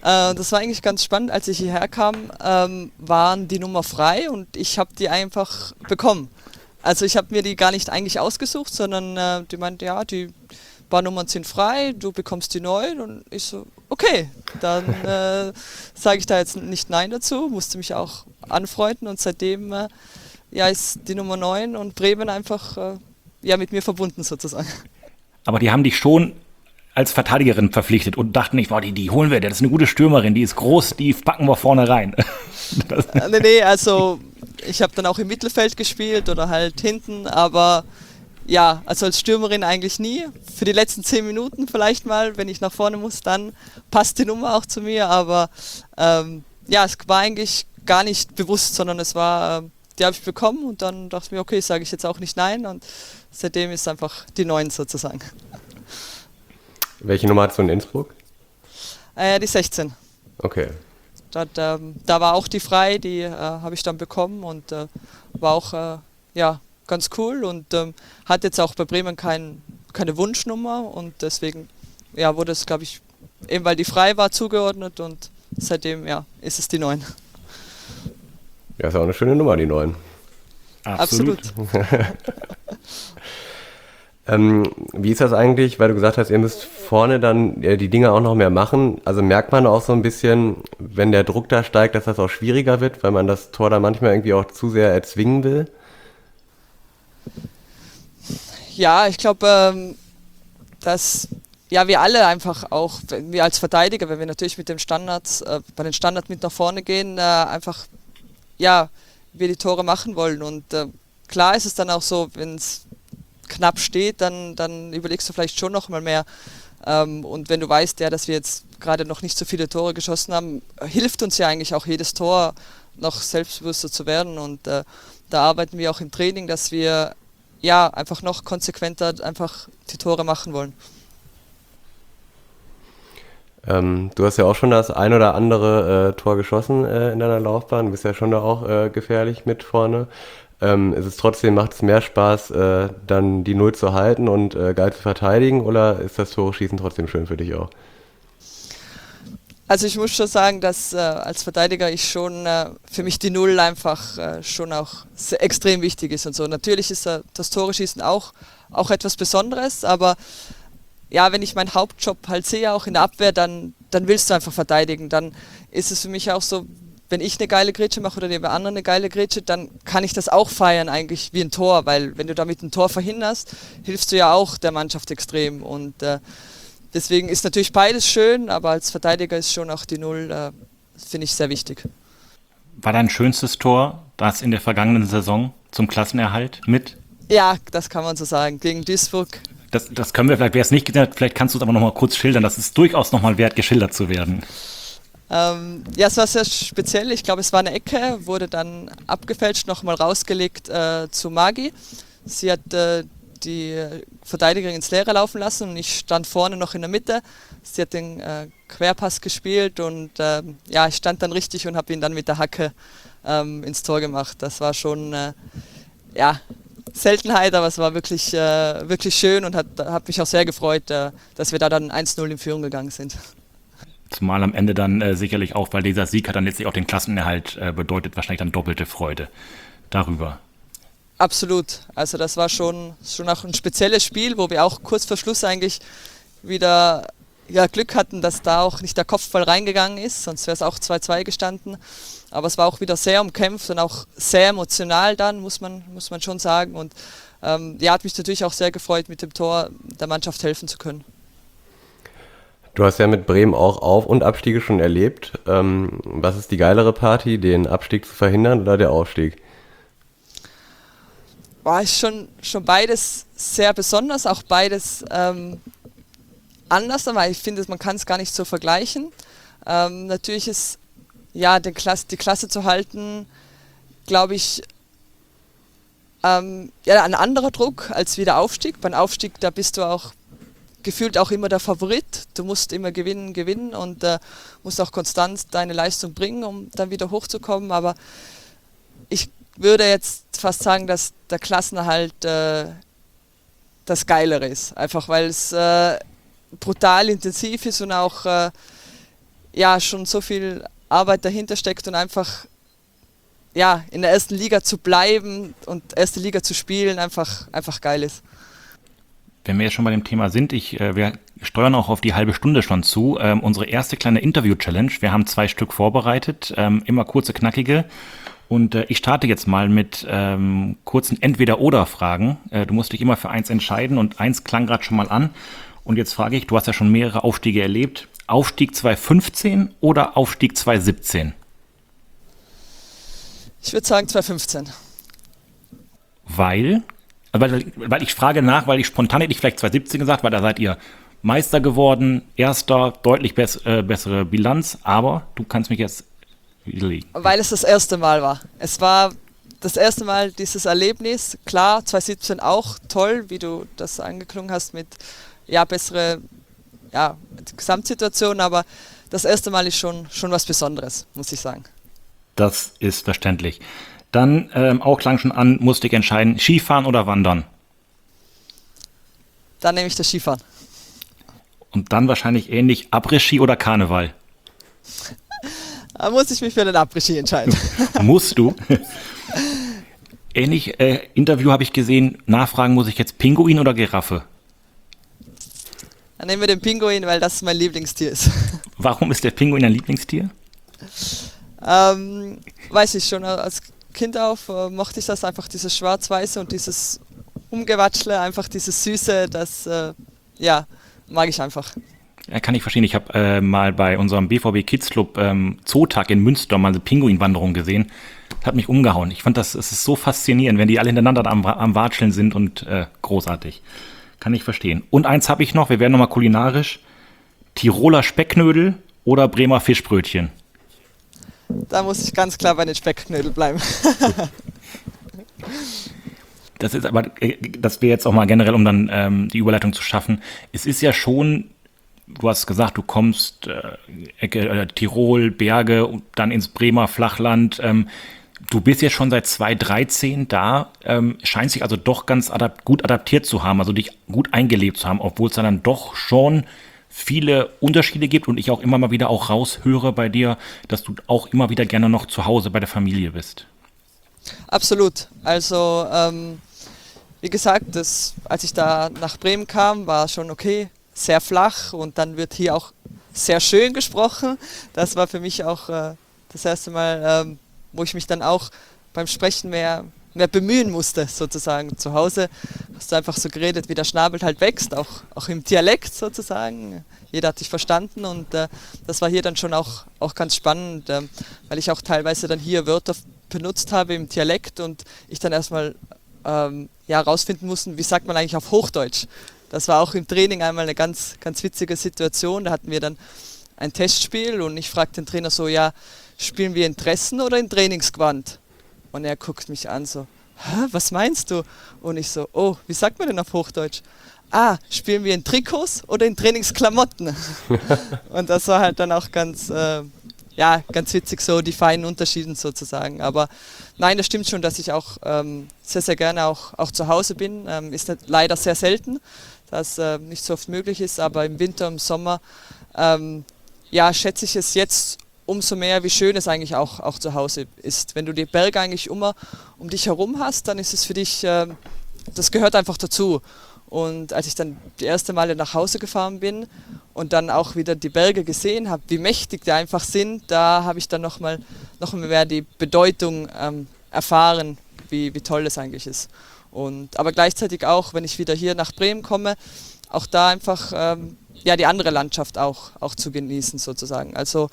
[SPEAKER 4] Äh, das war eigentlich ganz spannend. Als ich hierher kam, ähm, waren die Nummer frei und ich habe die einfach bekommen. Also ich habe mir die gar nicht eigentlich ausgesucht, sondern äh, die meinte, ja, die Barnummern sind frei, du bekommst die neuen. Und ich so, okay, dann äh, sage ich da jetzt nicht Nein dazu, musste mich auch anfreunden und seitdem äh, ja, ist die Nummer neun und Bremen einfach äh, ja, mit mir verbunden sozusagen.
[SPEAKER 3] Aber die haben dich schon als Verteidigerin verpflichtet und dachten nicht, wow, die, die holen wir, das ist eine gute Stürmerin, die ist groß, die packen wir vorne rein.
[SPEAKER 4] äh, nee, nee, also ich habe dann auch im Mittelfeld gespielt oder halt hinten, aber ja, also als Stürmerin eigentlich nie. Für die letzten zehn Minuten vielleicht mal, wenn ich nach vorne muss, dann passt die Nummer auch zu mir, aber ähm, ja, es war eigentlich gar nicht bewusst, sondern es war, äh, die habe ich bekommen und dann dachte ich mir, okay, sage ich jetzt auch nicht Nein und seitdem ist einfach die neun sozusagen.
[SPEAKER 2] Welche Nummer hast du in Innsbruck?
[SPEAKER 4] Äh, die sechzehn.
[SPEAKER 2] Okay.
[SPEAKER 4] Dort, ähm, da war auch die frei, die äh, habe ich dann bekommen und äh, war auch äh, ja, ganz cool und ähm, hat jetzt auch bei Bremen kein, keine Wunschnummer und deswegen ja, wurde es, glaube ich, eben weil die frei war, zugeordnet und seitdem ja, ist es die neun.
[SPEAKER 2] Ja, ist auch eine schöne Nummer, die neun.
[SPEAKER 3] Absolut.
[SPEAKER 4] Absolut.
[SPEAKER 2] ähm, wie ist das eigentlich, weil du gesagt hast, ihr müsst vorne dann äh, die Dinge auch noch mehr machen. Also merkt man auch so ein bisschen, wenn der Druck da steigt, dass das auch schwieriger wird, weil man das Tor da manchmal irgendwie auch zu sehr erzwingen will?
[SPEAKER 4] Ja, ich glaube, ähm, dass ja, wir alle einfach auch, wir als Verteidiger, wenn wir natürlich mit dem Standards, äh, bei den Standards mit nach vorne gehen, äh, einfach, ja, wir die Tore machen wollen. Und äh, klar ist es dann auch so, wenn es knapp steht, dann, dann überlegst du vielleicht schon noch mal mehr. Ähm, und wenn du weißt, ja, dass wir jetzt gerade noch nicht so viele Tore geschossen haben, hilft uns ja eigentlich auch jedes Tor noch selbstbewusster zu werden. Und äh, da arbeiten wir auch im Training, dass wir ja einfach noch konsequenter einfach die Tore machen wollen.
[SPEAKER 2] Ähm, du hast ja auch schon das ein oder andere äh, Tor geschossen äh, in deiner Laufbahn. Du bist ja schon da auch äh, gefährlich mit vorne. Ähm, ist es trotzdem, macht es mehr Spaß, äh, dann die Null zu halten und äh, geil zu verteidigen, oder ist das Tore-Schießen trotzdem schön für dich auch?
[SPEAKER 4] Also ich muss schon sagen, dass äh, als Verteidiger ich schon äh, für mich die Null einfach äh, schon auch sehr, extrem wichtig ist und so. Natürlich ist äh, das Tore-Schießen auch, auch etwas Besonderes, aber ja, wenn ich meinen Hauptjob halt sehe, auch in der Abwehr, dann, dann willst du einfach verteidigen. Dann ist es für mich auch so, wenn ich eine geile Grätsche mache oder der andere eine geile Grätsche, dann kann ich das auch feiern eigentlich wie ein Tor, weil wenn du damit ein Tor verhinderst, hilfst du ja auch der Mannschaft extrem. Und äh, deswegen ist natürlich beides schön, aber als Verteidiger ist schon auch die Null, äh, finde ich, sehr wichtig.
[SPEAKER 3] War dein schönstes Tor das in der vergangenen Saison zum Klassenerhalt mit?
[SPEAKER 4] Ja, das kann man so sagen, gegen Duisburg.
[SPEAKER 3] Das, das können wir vielleicht, wer es nicht gesehen hat, vielleicht kannst du es aber noch mal kurz schildern. Das ist durchaus noch mal wert, geschildert zu werden.
[SPEAKER 4] Ähm, ja, es war sehr speziell. Ich glaube, es war eine Ecke, wurde dann abgefälscht, nochmal rausgelegt äh, zu Magi. Sie hat äh, die Verteidigerin ins Leere laufen lassen und ich stand vorne noch in der Mitte. Sie hat den äh, Querpass gespielt und äh, ja, ich stand dann richtig und habe ihn dann mit der Hacke ähm, ins Tor gemacht. Das war schon äh, ja, Seltenheit, aber es war wirklich, äh, wirklich schön und hat, hat mich auch sehr gefreut, äh, dass wir da dann eins null in Führung gegangen sind.
[SPEAKER 3] Zumal am Ende dann äh, sicherlich auch, weil dieser Sieg hat dann letztlich auch den Klassenerhalt äh, bedeutet, wahrscheinlich dann doppelte Freude darüber.
[SPEAKER 4] Absolut, also das war schon, schon auch ein spezielles Spiel, wo wir auch kurz vor Schluss eigentlich wieder ja, Glück hatten, dass da auch nicht der Kopfball reingegangen ist, sonst wäre es auch zwei zwei gestanden. Aber es war auch wieder sehr umkämpft und auch sehr emotional dann, muss man, muss man schon sagen. Und ähm, ja, hat mich natürlich auch sehr gefreut, mit dem Tor der Mannschaft helfen zu können.
[SPEAKER 2] Du hast ja mit Bremen auch Auf- und Abstiege schon erlebt. Ähm, was ist die geilere Party, den Abstieg zu verhindern oder der Aufstieg?
[SPEAKER 4] War ist schon, schon beides sehr besonders, auch beides ähm, anders, aber ich finde, man kann es gar nicht so vergleichen. Ähm, natürlich ist ja den Klasse, die Klasse zu halten, glaube ich, ähm, ja, ein anderer Druck als wie der Aufstieg. Beim Aufstieg, da bist du auch gefühlt auch immer der Favorit. Du musst immer gewinnen, gewinnen und äh, musst auch konstant deine Leistung bringen, um dann wieder hochzukommen. Aber ich würde jetzt fast sagen, dass der Klassenerhalt äh, das Geilere ist. Einfach weil es äh, brutal intensiv ist und auch äh, ja schon so viel Arbeit dahinter steckt und einfach ja, in der ersten Liga zu bleiben und erste Liga zu spielen einfach, einfach geil ist.
[SPEAKER 3] Wenn wir jetzt schon bei dem Thema sind, ich, äh, wir steuern auch auf die halbe Stunde schon zu. Ähm, unsere erste kleine Interview-Challenge, wir haben zwei Stück vorbereitet, ähm, immer kurze, knackige. Und äh, ich starte jetzt mal mit ähm, kurzen Entweder-Oder-Fragen. Äh, du musst dich immer für eins entscheiden und eins klang gerade schon mal an. Und jetzt frage ich, du hast ja schon mehrere Aufstiege erlebt. Aufstieg zwanzig fünfzehn oder Aufstieg zwanzig siebzehn?
[SPEAKER 4] Ich würde sagen zwanzig fünfzehn.
[SPEAKER 3] Weil? weil? Weil ich frage nach, weil ich spontan hätte ich vielleicht zwanzig siebzehn gesagt, weil da seid ihr Meister geworden, Erster, deutlich bess, äh, bessere Bilanz, aber du kannst mich jetzt widerlegen.
[SPEAKER 4] Weil es das erste Mal war. Es war das erste Mal dieses Erlebnis. Klar, zwanzig siebzehn auch toll, wie du das angeklungen hast mit ja, bessere ja, Gesamtsituation, aber das erste Mal ist schon, schon was Besonderes, muss ich sagen.
[SPEAKER 3] Das ist verständlich. Dann, ähm, auch klang schon an, musste ich entscheiden, Skifahren oder Wandern?
[SPEAKER 4] Dann nehme ich das Skifahren.
[SPEAKER 3] Und dann wahrscheinlich ähnlich Après-Ski oder Karneval?
[SPEAKER 4] Da muss ich mich für den Après-Ski entscheiden.
[SPEAKER 3] Musst du? Ähnlich äh, Interview habe ich gesehen, nachfragen muss ich jetzt Pinguin oder Giraffe?
[SPEAKER 4] Dann nehmen wir den Pinguin, weil das mein Lieblingstier ist.
[SPEAKER 3] Warum ist der Pinguin dein Lieblingstier?
[SPEAKER 4] Ähm, weiß ich schon, als Kind auf äh, mochte ich das einfach, dieses Schwarz-Weiße und dieses Umgewatschle, einfach dieses Süße, das äh, ja, mag ich einfach.
[SPEAKER 3] Ja, kann ich verstehen. Ich habe äh, mal bei unserem B V B Kids Club ähm, Zootag in Münster mal eine Pinguinwanderung gesehen. Hat mich umgehauen. Ich fand das, es ist so faszinierend, wenn die alle hintereinander am, am Watscheln sind und äh, großartig. Kann ich verstehen. Und eins habe ich noch, wir werden nochmal kulinarisch. Tiroler Specknödel oder Bremer Fischbrötchen?
[SPEAKER 4] Da muss ich ganz klar bei den Specknödel bleiben.
[SPEAKER 3] Das ist aber, das wäre jetzt auch mal generell, um dann ähm, die Überleitung zu schaffen. Es ist ja schon, du hast gesagt, du kommst äh, Ecke, äh, Tirol, Berge und dann ins Bremer Flachland. Ähm, du bist jetzt schon seit zwanzig dreizehn da, ähm, scheint sich also doch ganz adap- gut adaptiert zu haben, also dich gut eingelebt zu haben, obwohl es dann doch schon viele Unterschiede gibt und ich auch immer mal wieder auch raushöre bei dir, dass du auch immer wieder gerne noch zu Hause bei der Familie bist.
[SPEAKER 4] Absolut. Also ähm, wie gesagt, das, als ich da nach Bremen kam, war schon okay, sehr flach und dann wird hier auch sehr schön gesprochen. Das war für mich auch äh, das erste Mal, ähm, wo ich mich dann auch beim Sprechen mehr, mehr bemühen musste, sozusagen. Zu Hause hast du einfach so geredet, wie der Schnabel halt wächst, auch, auch im Dialekt sozusagen. Jeder hat dich verstanden und äh, das war hier dann schon auch, auch ganz spannend, äh, weil ich auch teilweise dann hier Wörter benutzt habe im Dialekt und ich dann erstmal ähm, ja, rausfinden musste, wie sagt man eigentlich auf Hochdeutsch. Das war auch im Training einmal eine ganz, ganz witzige Situation. Da hatten wir dann ein Testspiel und ich fragte den Trainer so, ja, spielen wir in Dressen oder in Trainingsgewand? Und er guckt mich an so, hä, was meinst du? Und ich so, oh, wie sagt man denn auf Hochdeutsch? Ah, spielen wir in Trikots oder in Trainingsklamotten? Und das war halt dann auch ganz, äh, ja, ganz witzig, so die feinen Unterschiede sozusagen. Aber nein, das stimmt schon, dass ich auch ähm, sehr, sehr gerne auch, auch zu Hause bin. Ähm, ist nicht, leider sehr selten, dass äh, nicht so oft möglich ist, aber im Winter, im Sommer, ähm, ja, schätze ich es jetzt umso mehr, wie schön es eigentlich auch, auch zu Hause ist. Wenn du die Berge eigentlich immer um dich herum hast, dann ist es für dich, äh, das gehört einfach dazu. Und als ich dann die erste Male nach Hause gefahren bin und dann auch wieder die Berge gesehen habe, wie mächtig die einfach sind, da habe ich dann nochmal noch mehr die Bedeutung ähm, erfahren, wie, wie toll das eigentlich ist. Und, aber gleichzeitig auch, wenn ich wieder hier nach Bremen komme, auch da einfach ähm, ja, die andere Landschaft auch, auch zu genießen sozusagen. Also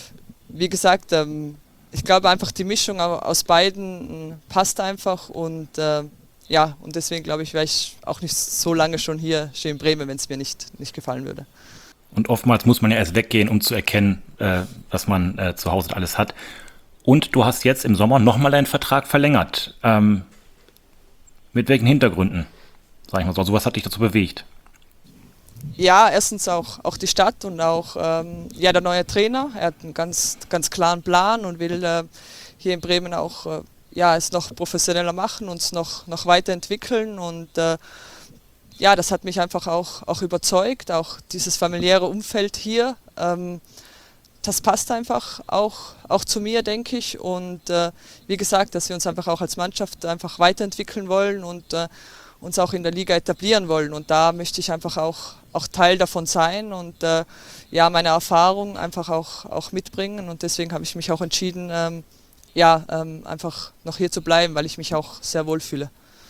[SPEAKER 4] wie gesagt, ähm, ich glaube einfach die Mischung aus beiden äh, passt einfach und äh, ja, und deswegen glaube ich, wäre ich auch nicht so lange schon hier, hier in Bremen, wenn es mir nicht, nicht gefallen würde.
[SPEAKER 3] Und oftmals muss man ja erst weggehen, um zu erkennen, äh, was man äh, zu Hause alles hat. Und du hast jetzt im Sommer nochmal deinen Vertrag verlängert. Ähm, mit welchen Hintergründen? Sag ich mal so, sowas hat dich dazu bewegt?
[SPEAKER 4] Ja, erstens auch, auch die Stadt und auch ähm, ja, der neue Trainer. Er hat einen ganz, ganz klaren Plan und will äh, hier in Bremen auch äh, ja, es noch professioneller machen, uns noch, noch weiterentwickeln und äh, ja, das hat mich einfach auch, auch überzeugt, auch dieses familiäre Umfeld hier. Ähm, das passt einfach auch, auch zu mir, denke ich. Und äh, wie gesagt, dass wir uns einfach auch als Mannschaft einfach weiterentwickeln wollen und äh, uns auch in der Liga etablieren wollen. Und da möchte ich einfach auch, auch Teil davon sein und äh, ja, meine Erfahrung einfach auch, auch mitbringen. Und deswegen habe ich mich auch entschieden, ähm, ja, ähm, einfach noch hier zu bleiben, weil ich mich auch sehr wohl fühle.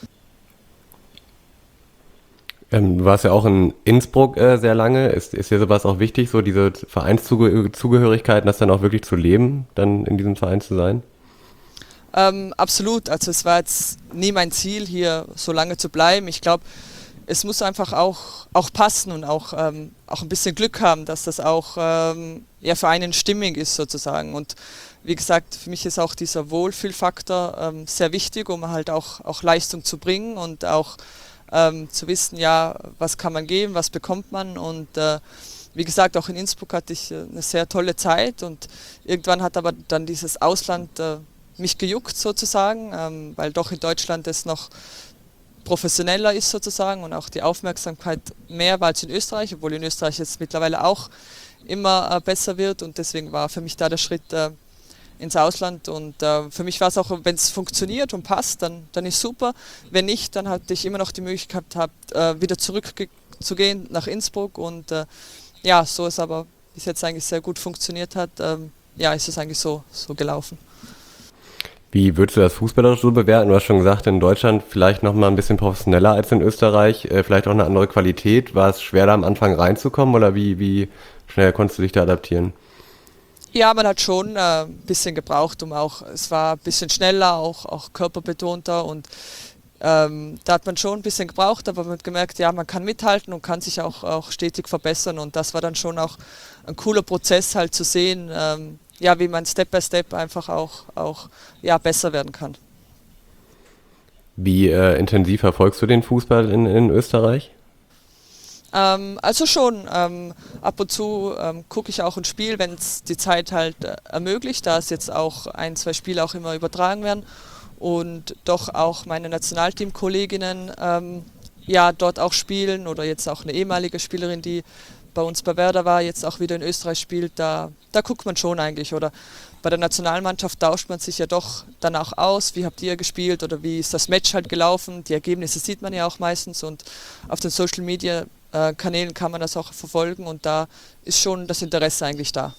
[SPEAKER 2] Ähm, du warst ja auch in Innsbruck äh, sehr lange. Ist, ist dir sowas auch wichtig, so diese Vereinszugehörigkeit, das dann auch wirklich zu leben, dann in diesem Verein zu sein?
[SPEAKER 4] Ähm, absolut. Also es war jetzt nie mein Ziel, hier so lange zu bleiben. Ich glaube, es muss einfach auch, auch passen und auch, ähm, auch ein bisschen Glück haben, dass das auch ähm, ja, für einen stimmig ist sozusagen. Und wie gesagt, für mich ist auch dieser Wohlfühlfaktor ähm, sehr wichtig, um halt auch, auch Leistung zu bringen und auch ähm, zu wissen, ja, was kann man geben, was bekommt man. Und äh, wie gesagt, auch in Innsbruck hatte ich äh, eine sehr tolle Zeit und irgendwann hat aber dann dieses Ausland äh, mich gejuckt sozusagen, ähm, weil doch in Deutschland es noch professioneller ist sozusagen und auch die Aufmerksamkeit mehr war als in Österreich, obwohl in Österreich jetzt mittlerweile auch immer äh, besser wird und deswegen war für mich da der Schritt äh, ins Ausland und äh, für mich war es auch, wenn es funktioniert und passt, dann, dann ist super. Wenn nicht, dann hatte ich immer noch die Möglichkeit gehabt, äh, wieder zurückzugehen nach Innsbruck und äh, ja, so es aber bis jetzt eigentlich sehr gut funktioniert hat, ähm, ja, ist es eigentlich so, so gelaufen.
[SPEAKER 2] Wie würdest du das fußballerisch so bewerten? Du hast schon gesagt, in Deutschland vielleicht noch mal ein bisschen professioneller als in Österreich, äh, vielleicht auch eine andere Qualität. War es schwer, da am Anfang reinzukommen oder wie, wie schnell konntest du dich da adaptieren?
[SPEAKER 4] Ja, man hat schon äh, ein bisschen gebraucht, um auch, es war ein bisschen schneller, auch, auch körperbetonter und ähm, da hat man schon ein bisschen gebraucht, aber man hat gemerkt, ja, man kann mithalten und kann sich auch, auch stetig verbessern und das war dann schon auch ein cooler Prozess halt zu sehen, ähm, ja, wie man Step by Step einfach auch, auch ja, besser werden kann.
[SPEAKER 2] Wie äh, intensiv verfolgst du den Fußball in, in Österreich?
[SPEAKER 4] Ähm, also schon, ähm, ab und zu ähm, gucke ich auch ein Spiel, wenn es die Zeit halt äh, ermöglicht, da es jetzt auch ein, zwei Spiele auch immer übertragen werden und doch auch meine Nationalteamkolleginnen ähm, ja, dort auch spielen oder jetzt auch eine ehemalige Spielerin, die bei uns bei Werder war, jetzt auch wieder in Österreich spielt, da, da guckt man schon eigentlich. Oder bei der Nationalmannschaft tauscht man sich ja doch danach aus, wie habt ihr gespielt oder wie ist das Match halt gelaufen. Die Ergebnisse sieht man ja auch meistens und auf den Social Media äh, Kanälen kann man das auch verfolgen und da ist schon das Interesse eigentlich da.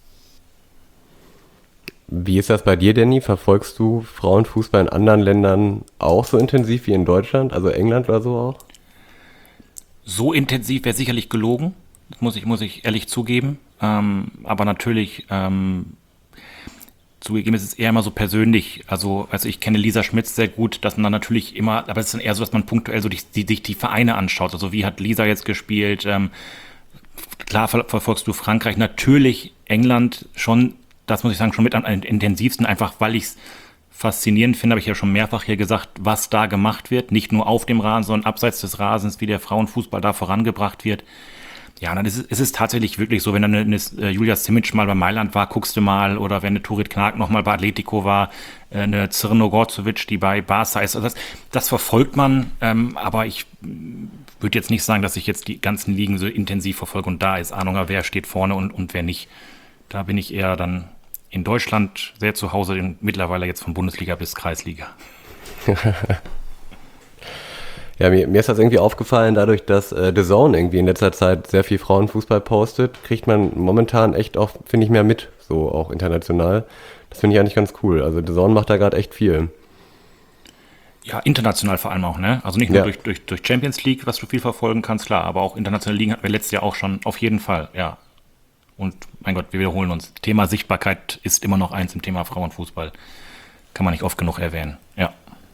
[SPEAKER 2] Wie ist das bei dir, Danny? Verfolgst du Frauenfußball in anderen Ländern auch so intensiv wie in Deutschland, also England oder so auch?
[SPEAKER 3] So intensiv wäre sicherlich gelogen. Das muss ich, muss ich ehrlich zugeben. Ähm, aber natürlich, ähm, zugegeben, ist es eher immer so persönlich. Also, also ich kenne Lisa Schmitz sehr gut, dass man dann natürlich immer, aber es ist dann eher so, dass man punktuell so die, die, die, die Vereine anschaut. Also wie hat Lisa jetzt gespielt? Ähm, klar ver verfolgst du Frankreich, natürlich England schon, das muss ich sagen, schon mit am intensivsten, einfach weil ich es faszinierend finde, habe ich ja schon mehrfach hier gesagt, was da gemacht wird. Nicht nur auf dem Rasen, sondern abseits des Rasens, wie der Frauenfußball da vorangebracht wird. Ja, dann ist es, es ist tatsächlich wirklich so, wenn dann eine, eine Julia Simic mal bei Mailand war, guckst du mal, oder wenn eine Turit Knag noch mal bei Atletico war, eine Zrno Gorcevic, die bei Barca ist. Also das, das verfolgt man, ähm, aber ich würde jetzt nicht sagen, dass ich jetzt die ganzen Ligen so intensiv verfolge und da ist Ahnung, wer steht vorne und, und wer nicht. Da bin ich eher dann in Deutschland sehr zu Hause, mittlerweile jetzt von Bundesliga bis Kreisliga.
[SPEAKER 2] Ja, mir, mir ist das irgendwie aufgefallen, dadurch, dass äh, D A Z N irgendwie in letzter Zeit sehr viel Frauenfußball postet, kriegt man momentan echt auch, finde ich, mehr mit, so auch international. Das finde ich eigentlich ganz cool. Also D A Z N macht da gerade echt viel.
[SPEAKER 3] Ja, international vor allem auch, ne? Also nicht nur
[SPEAKER 2] ja.
[SPEAKER 3] durch, durch, durch Champions League, was du viel verfolgen kannst, klar, aber auch internationale Ligen hatten wir letztes Jahr auch schon, auf jeden Fall, ja. Und mein Gott, wir wiederholen uns. Thema Sichtbarkeit ist immer noch eins im Thema Frauenfußball. Kann man nicht oft genug erwähnen, ja.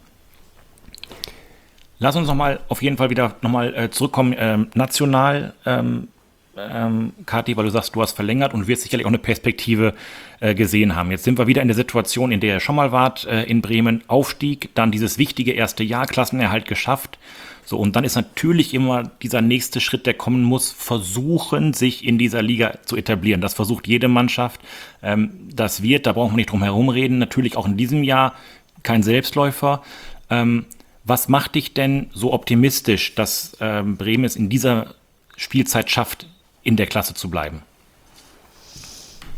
[SPEAKER 3] Lass uns nochmal auf jeden Fall wieder nochmal äh, zurückkommen, ähm, national, ähm, ähm, Kathi, weil du sagst, du hast verlängert und wirst sicherlich auch eine Perspektive äh, gesehen haben. Jetzt sind wir wieder in der Situation, in der ihr schon mal wart, äh, in Bremen, Aufstieg, dann dieses wichtige erste Jahr, Klassenerhalt geschafft. So, und dann ist natürlich immer dieser nächste Schritt, der kommen muss, versuchen, sich in dieser Liga zu etablieren. Das versucht jede Mannschaft. Ähm, das wird, da brauchen wir nicht drum herum reden, natürlich auch in diesem Jahr kein Selbstläufer. Ähm, Was macht dich denn so optimistisch, dass ähm, Bremen es in dieser Spielzeit schafft, in der Klasse zu bleiben?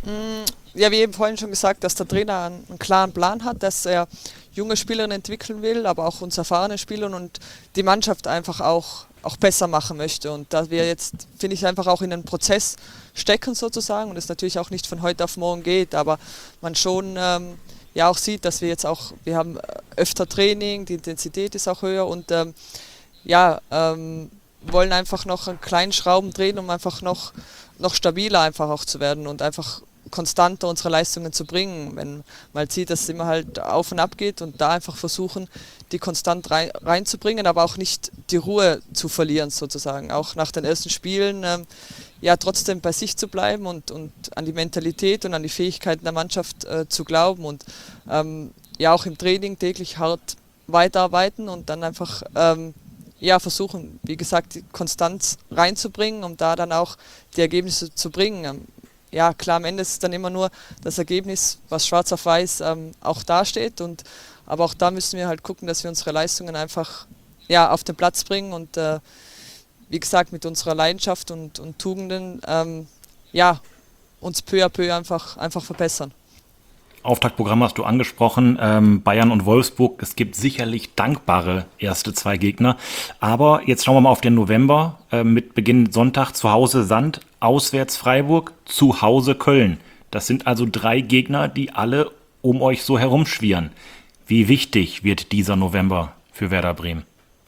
[SPEAKER 4] Ja, wie eben vorhin schon gesagt, dass der Trainer einen, einen klaren Plan hat, dass er junge Spielerinnen entwickeln will, aber auch uns erfahrene Spieler und die Mannschaft einfach auch, auch besser machen möchte. Und da wir jetzt, finde ich, einfach auch in einen Prozess stecken sozusagen und es natürlich auch nicht von heute auf morgen geht, aber man schon ähm, ja auch sieht, dass wir jetzt auch, wir haben öfter Training, die Intensität ist auch höher und ähm, ja, ähm, wollen einfach noch einen kleinen Schrauben drehen, um einfach noch, noch stabiler einfach auch zu werden und einfach konstanter unsere Leistungen zu bringen. Wenn man sieht, dass es immer halt auf und ab geht und da einfach versuchen, die konstant rein, reinzubringen, aber auch nicht die Ruhe zu verlieren sozusagen. Auch nach den ersten Spielen ähm, ja trotzdem bei sich zu bleiben und, und an die Mentalität und an die Fähigkeiten der Mannschaft äh, zu glauben und ähm, ja auch im Training täglich hart weiterarbeiten und dann einfach ähm, ja, versuchen, wie gesagt, die Konstanz reinzubringen, um da dann auch die Ergebnisse zu bringen. Ja, klar, am Ende ist es dann immer nur das Ergebnis, was schwarz auf weiß ähm, auch dasteht. Und, aber auch da müssen wir halt gucken, dass wir unsere Leistungen einfach ja, auf den Platz bringen und äh, wie gesagt, mit unserer Leidenschaft und, und Tugenden ähm, ja, uns peu à peu einfach, einfach verbessern.
[SPEAKER 3] Auftaktprogramm hast du angesprochen, ähm, Bayern und Wolfsburg. Es gibt sicherlich dankbare erste zwei Gegner. Aber jetzt schauen wir mal auf den November. Äh, mit Beginn Sonntag zu Hause Sand, auswärts Freiburg, zu Hause Köln. Das sind also drei Gegner, die alle um euch so herumschwirren. Wie wichtig wird dieser November für Werder Bremen?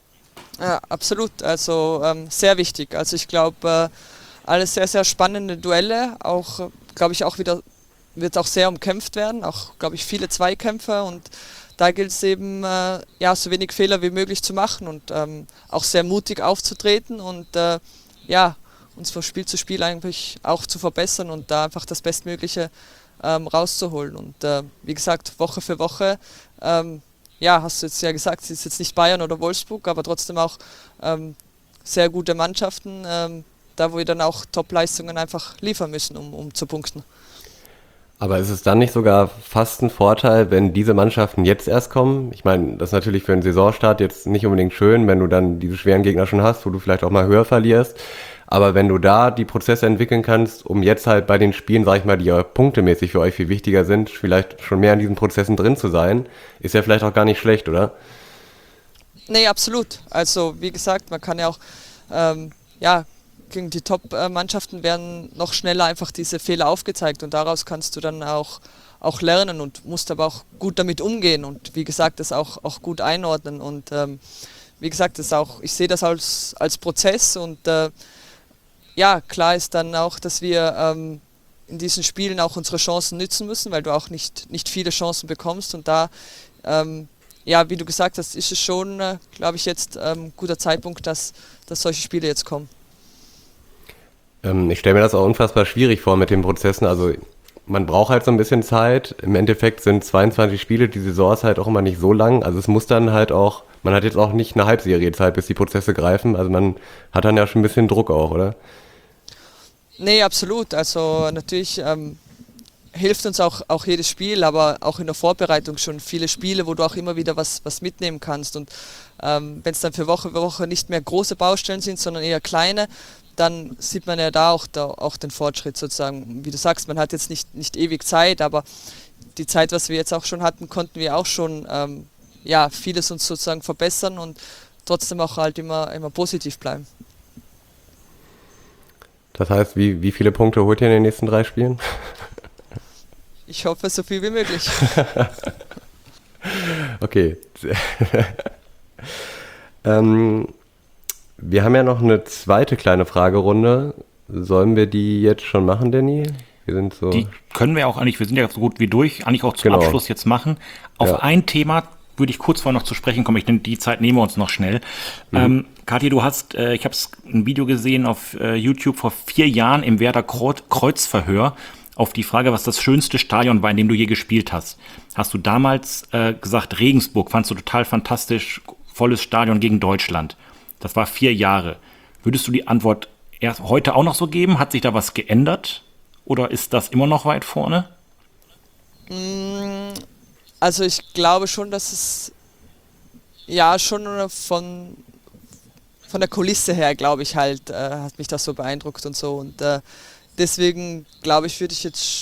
[SPEAKER 4] Ja, absolut. Also ähm, sehr wichtig. Also ich glaube, äh, alles sehr, sehr spannende Duelle. Auch, äh, glaube ich, auch wieder wird auch sehr umkämpft werden, auch, glaube ich, viele Zweikämpfe und da gilt es eben, äh, ja, so wenig Fehler wie möglich zu machen und ähm, auch sehr mutig aufzutreten und äh, ja, uns von Spiel zu Spiel eigentlich auch zu verbessern und da einfach das Bestmögliche ähm, rauszuholen und äh, wie gesagt, Woche für Woche, ähm, ja, hast du jetzt ja gesagt, es ist jetzt nicht Bayern oder Wolfsburg, aber trotzdem auch ähm, sehr gute Mannschaften, ähm, da wo wir dann auch Top-Leistungen einfach liefern müssen, um, um zu punkten.
[SPEAKER 2] Aber ist es dann nicht sogar fast ein Vorteil, wenn diese Mannschaften jetzt erst kommen? Ich meine, das ist natürlich für einen Saisonstart jetzt nicht unbedingt schön, wenn du dann diese schweren Gegner schon hast, wo du vielleicht auch mal höher verlierst. Aber wenn du da die Prozesse entwickeln kannst, um jetzt halt bei den Spielen, sag ich mal, die ja punktemäßig für euch viel wichtiger sind, vielleicht schon mehr in diesen Prozessen drin zu sein, ist ja vielleicht auch gar nicht schlecht, oder?
[SPEAKER 4] Nee, absolut. Also wie gesagt, man kann ja auch, ähm, ja, gegen die Top-Mannschaften werden noch schneller einfach diese Fehler aufgezeigt und daraus kannst du dann auch, auch lernen und musst aber auch gut damit umgehen und wie gesagt, das auch, auch gut einordnen und ähm, wie gesagt, das auch, ich sehe das als, als Prozess und äh, ja, klar ist dann auch, dass wir ähm, in diesen Spielen auch unsere Chancen nützen müssen, weil du auch nicht, nicht viele Chancen bekommst und da, ähm, ja, wie du gesagt hast, ist es schon, äh, glaube ich, jetzt ein ähm, guter Zeitpunkt, dass, dass solche Spiele jetzt kommen.
[SPEAKER 2] Ich stelle mir das auch unfassbar schwierig vor mit den Prozessen. Also man braucht halt so ein bisschen Zeit. Im Endeffekt sind zweiundzwanzig Spiele, die Saison ist halt auch immer nicht so lang. Also es muss dann halt auch, man hat jetzt auch nicht eine Halbserie Zeit, bis die Prozesse greifen. Also man hat dann ja schon ein bisschen Druck auch, oder?
[SPEAKER 4] Nee, absolut. Also natürlich ähm, hilft uns auch, auch jedes Spiel, aber auch in der Vorbereitung schon viele Spiele, wo du auch immer wieder was, was mitnehmen kannst. Und ähm, wenn es dann für Woche für Woche nicht mehr große Baustellen sind, sondern eher kleine, dann sieht man ja da auch, da auch den Fortschritt sozusagen. Wie du sagst, man hat jetzt nicht, nicht ewig Zeit, aber die Zeit, was wir jetzt auch schon hatten, konnten wir auch schon ähm, ja, vieles uns sozusagen verbessern und trotzdem auch halt immer, immer positiv bleiben.
[SPEAKER 2] Das heißt, wie, wie viele Punkte holt ihr in den nächsten drei Spielen?
[SPEAKER 4] Ich hoffe, so viel wie möglich.
[SPEAKER 2] Okay. ähm, wir haben ja noch eine zweite kleine Fragerunde. Sollen wir die jetzt schon machen, Danny? Wir sind so.
[SPEAKER 3] Die können wir auch eigentlich, wir sind ja so gut wie durch, eigentlich auch zum
[SPEAKER 2] Genau.
[SPEAKER 3] Abschluss jetzt machen. Auf
[SPEAKER 2] Ja.
[SPEAKER 3] ein Thema würde ich kurz vorher noch zu sprechen kommen. Ich denke, die Zeit nehmen wir uns noch schnell. Mhm. Ähm, Kathi, du hast, äh, ich habe ein Video gesehen auf äh, YouTube vor vier Jahren im Werder Kreuzverhör auf die Frage, was das schönste Stadion war, in dem du je gespielt hast. Hast du damals äh, gesagt, Regensburg, fandst du total fantastisch, volles Stadion gegen Deutschland. Das war vier Jahre. Würdest du die Antwort erst heute auch noch so geben? Hat sich da was geändert? Oder ist das immer noch weit vorne?
[SPEAKER 4] Also ich glaube schon, dass es ja schon von, von der Kulisse her, glaube ich halt, äh, hat mich das so beeindruckt und so. Und äh, deswegen glaube ich, würde ich jetzt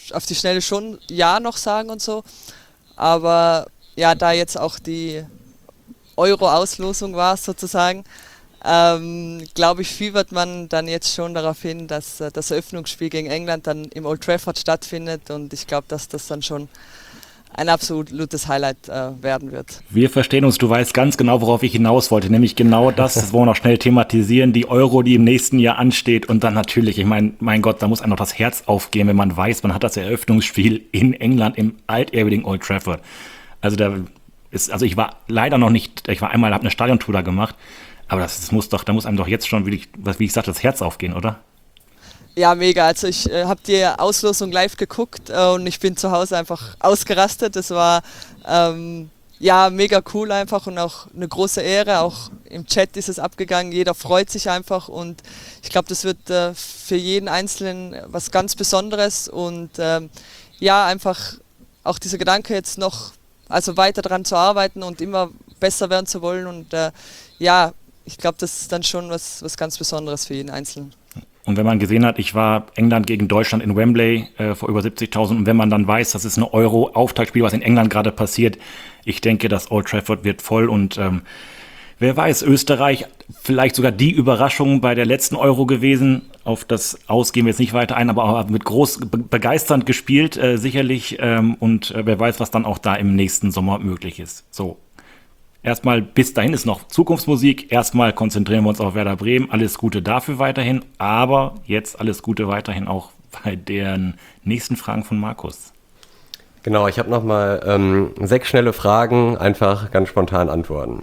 [SPEAKER 4] auf die Schnelle schon Ja noch sagen und so. Aber ja, da jetzt auch die Euro-Auslosung war sozusagen, ähm, glaube ich, fiebert man dann jetzt schon darauf hin, dass äh, das Eröffnungsspiel gegen England dann im Old Trafford stattfindet und ich glaube, dass das dann schon ein absolutes Highlight äh, werden wird.
[SPEAKER 3] Wir verstehen uns, du weißt ganz genau, worauf ich hinaus wollte, nämlich genau das, das wollen wir noch schnell thematisieren, die Euro, die im nächsten Jahr ansteht und dann natürlich, ich meine, mein Gott, da muss einem noch das Herz aufgehen, wenn man weiß, man hat das Eröffnungsspiel in England im altehrwürdigen Old Trafford. Also da ist, also ich war leider noch nicht, ich war einmal, habe eine Stadiontour da gemacht, aber das, das muss doch, da muss einem doch jetzt schon, wie ich, wie ich sagte, das Herz aufgehen, oder?
[SPEAKER 4] Ja, mega. Also ich äh, habe die Auslosung live geguckt äh, und ich bin zu Hause einfach ausgerastet. Das war ähm, ja mega cool einfach und auch eine große Ehre. Auch im Chat ist es abgegangen. Jeder freut sich einfach und ich glaube, das wird äh, für jeden Einzelnen was ganz Besonderes und ähm, ja, einfach auch dieser Gedanke jetzt noch, also weiter daran zu arbeiten und immer besser werden zu wollen und äh, ja, ich glaube, das ist dann schon was, was ganz Besonderes für jeden Einzelnen.
[SPEAKER 3] Und wenn man gesehen hat, ich war England gegen Deutschland in Wembley äh, vor über siebzigtausend und wenn man dann weiß, das ist ein Euro-Auftaktspiel, was in England gerade passiert, ich denke, das Old Trafford wird voll und ähm, wer weiß, Österreich vielleicht sogar die Überraschung bei der letzten Euro gewesen, auf das Aus gehen wir jetzt nicht weiter ein, aber auch mit groß be- begeisternd gespielt, äh, sicherlich ähm, und äh, wer weiß, was dann auch da im nächsten Sommer möglich ist. So. Erstmal, bis dahin ist noch Zukunftsmusik. Erstmal konzentrieren wir uns auf Werder Bremen. Alles Gute dafür weiterhin. Aber jetzt alles Gute weiterhin auch bei den nächsten Fragen von Markus.
[SPEAKER 2] Genau, ich habe nochmal ähm, sechs schnelle Fragen, einfach ganz spontan antworten.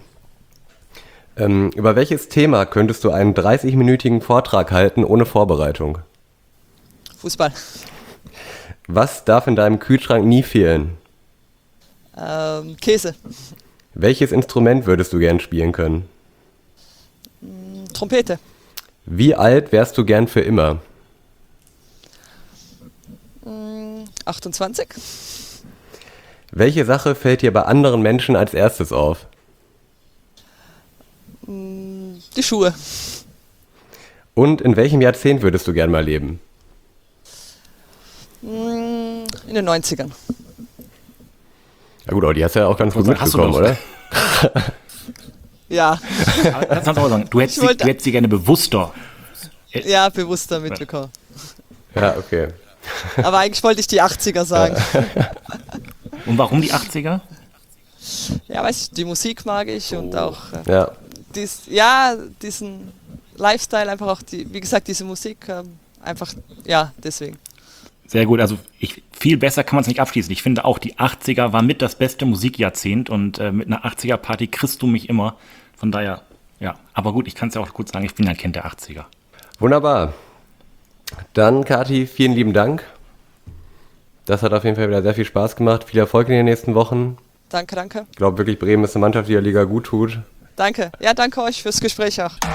[SPEAKER 2] Ähm, über welches Thema könntest du einen dreißig-minütigen Vortrag halten ohne Vorbereitung?
[SPEAKER 4] Fußball.
[SPEAKER 2] Was darf in deinem Kühlschrank nie fehlen?
[SPEAKER 4] Ähm, Käse.
[SPEAKER 2] Welches Instrument würdest du gern spielen können?
[SPEAKER 4] Trompete.
[SPEAKER 2] Wie alt wärst du gern für immer?
[SPEAKER 4] achtundzwanzig.
[SPEAKER 2] Welche Sache fällt dir bei anderen Menschen als erstes auf?
[SPEAKER 4] Die Schuhe.
[SPEAKER 2] Und in welchem Jahrzehnt würdest du gern mal leben?
[SPEAKER 4] In den neunzigern.
[SPEAKER 2] Ja gut, aber die hast du ja auch ganz gut
[SPEAKER 3] Hast du
[SPEAKER 2] mitbekommen,
[SPEAKER 3] doch.
[SPEAKER 2] oder?
[SPEAKER 4] Ja,
[SPEAKER 3] Aber das kannst du auch sagen. Du hättest,
[SPEAKER 4] Ich
[SPEAKER 3] sie,
[SPEAKER 4] wollte-
[SPEAKER 3] du hättest sie gerne bewusster.
[SPEAKER 4] ja, bewusster mitbekommen.
[SPEAKER 2] Ja, okay.
[SPEAKER 4] Aber eigentlich wollte ich die achtziger sagen.
[SPEAKER 3] Und warum die achtziger?
[SPEAKER 4] Ja, weiß ich, die Musik mag ich und auch äh,
[SPEAKER 2] Ja,
[SPEAKER 4] dies, ja, diesen Lifestyle, einfach auch die, wie gesagt, diese Musik, ähm, einfach, ja, deswegen.
[SPEAKER 3] Sehr gut, also ich, viel besser kann man es nicht abschließen. Ich finde auch, die achtziger war mit das beste Musikjahrzehnt und äh, mit einer achtziger-Party kriegst du mich immer. Von daher, ja. Aber gut, ich kann es ja auch kurz sagen, ich bin ein Kind der achtziger.
[SPEAKER 2] wunderbar. Dann, Kathi, vielen lieben Dank. Das hat auf jeden Fall wieder sehr viel Spaß gemacht. Viel Erfolg in den nächsten Wochen.
[SPEAKER 4] Danke, danke.
[SPEAKER 2] Ich glaube wirklich, Bremen ist eine Mannschaft, die der Liga gut tut.
[SPEAKER 4] Danke. Ja, danke euch fürs Gespräch auch.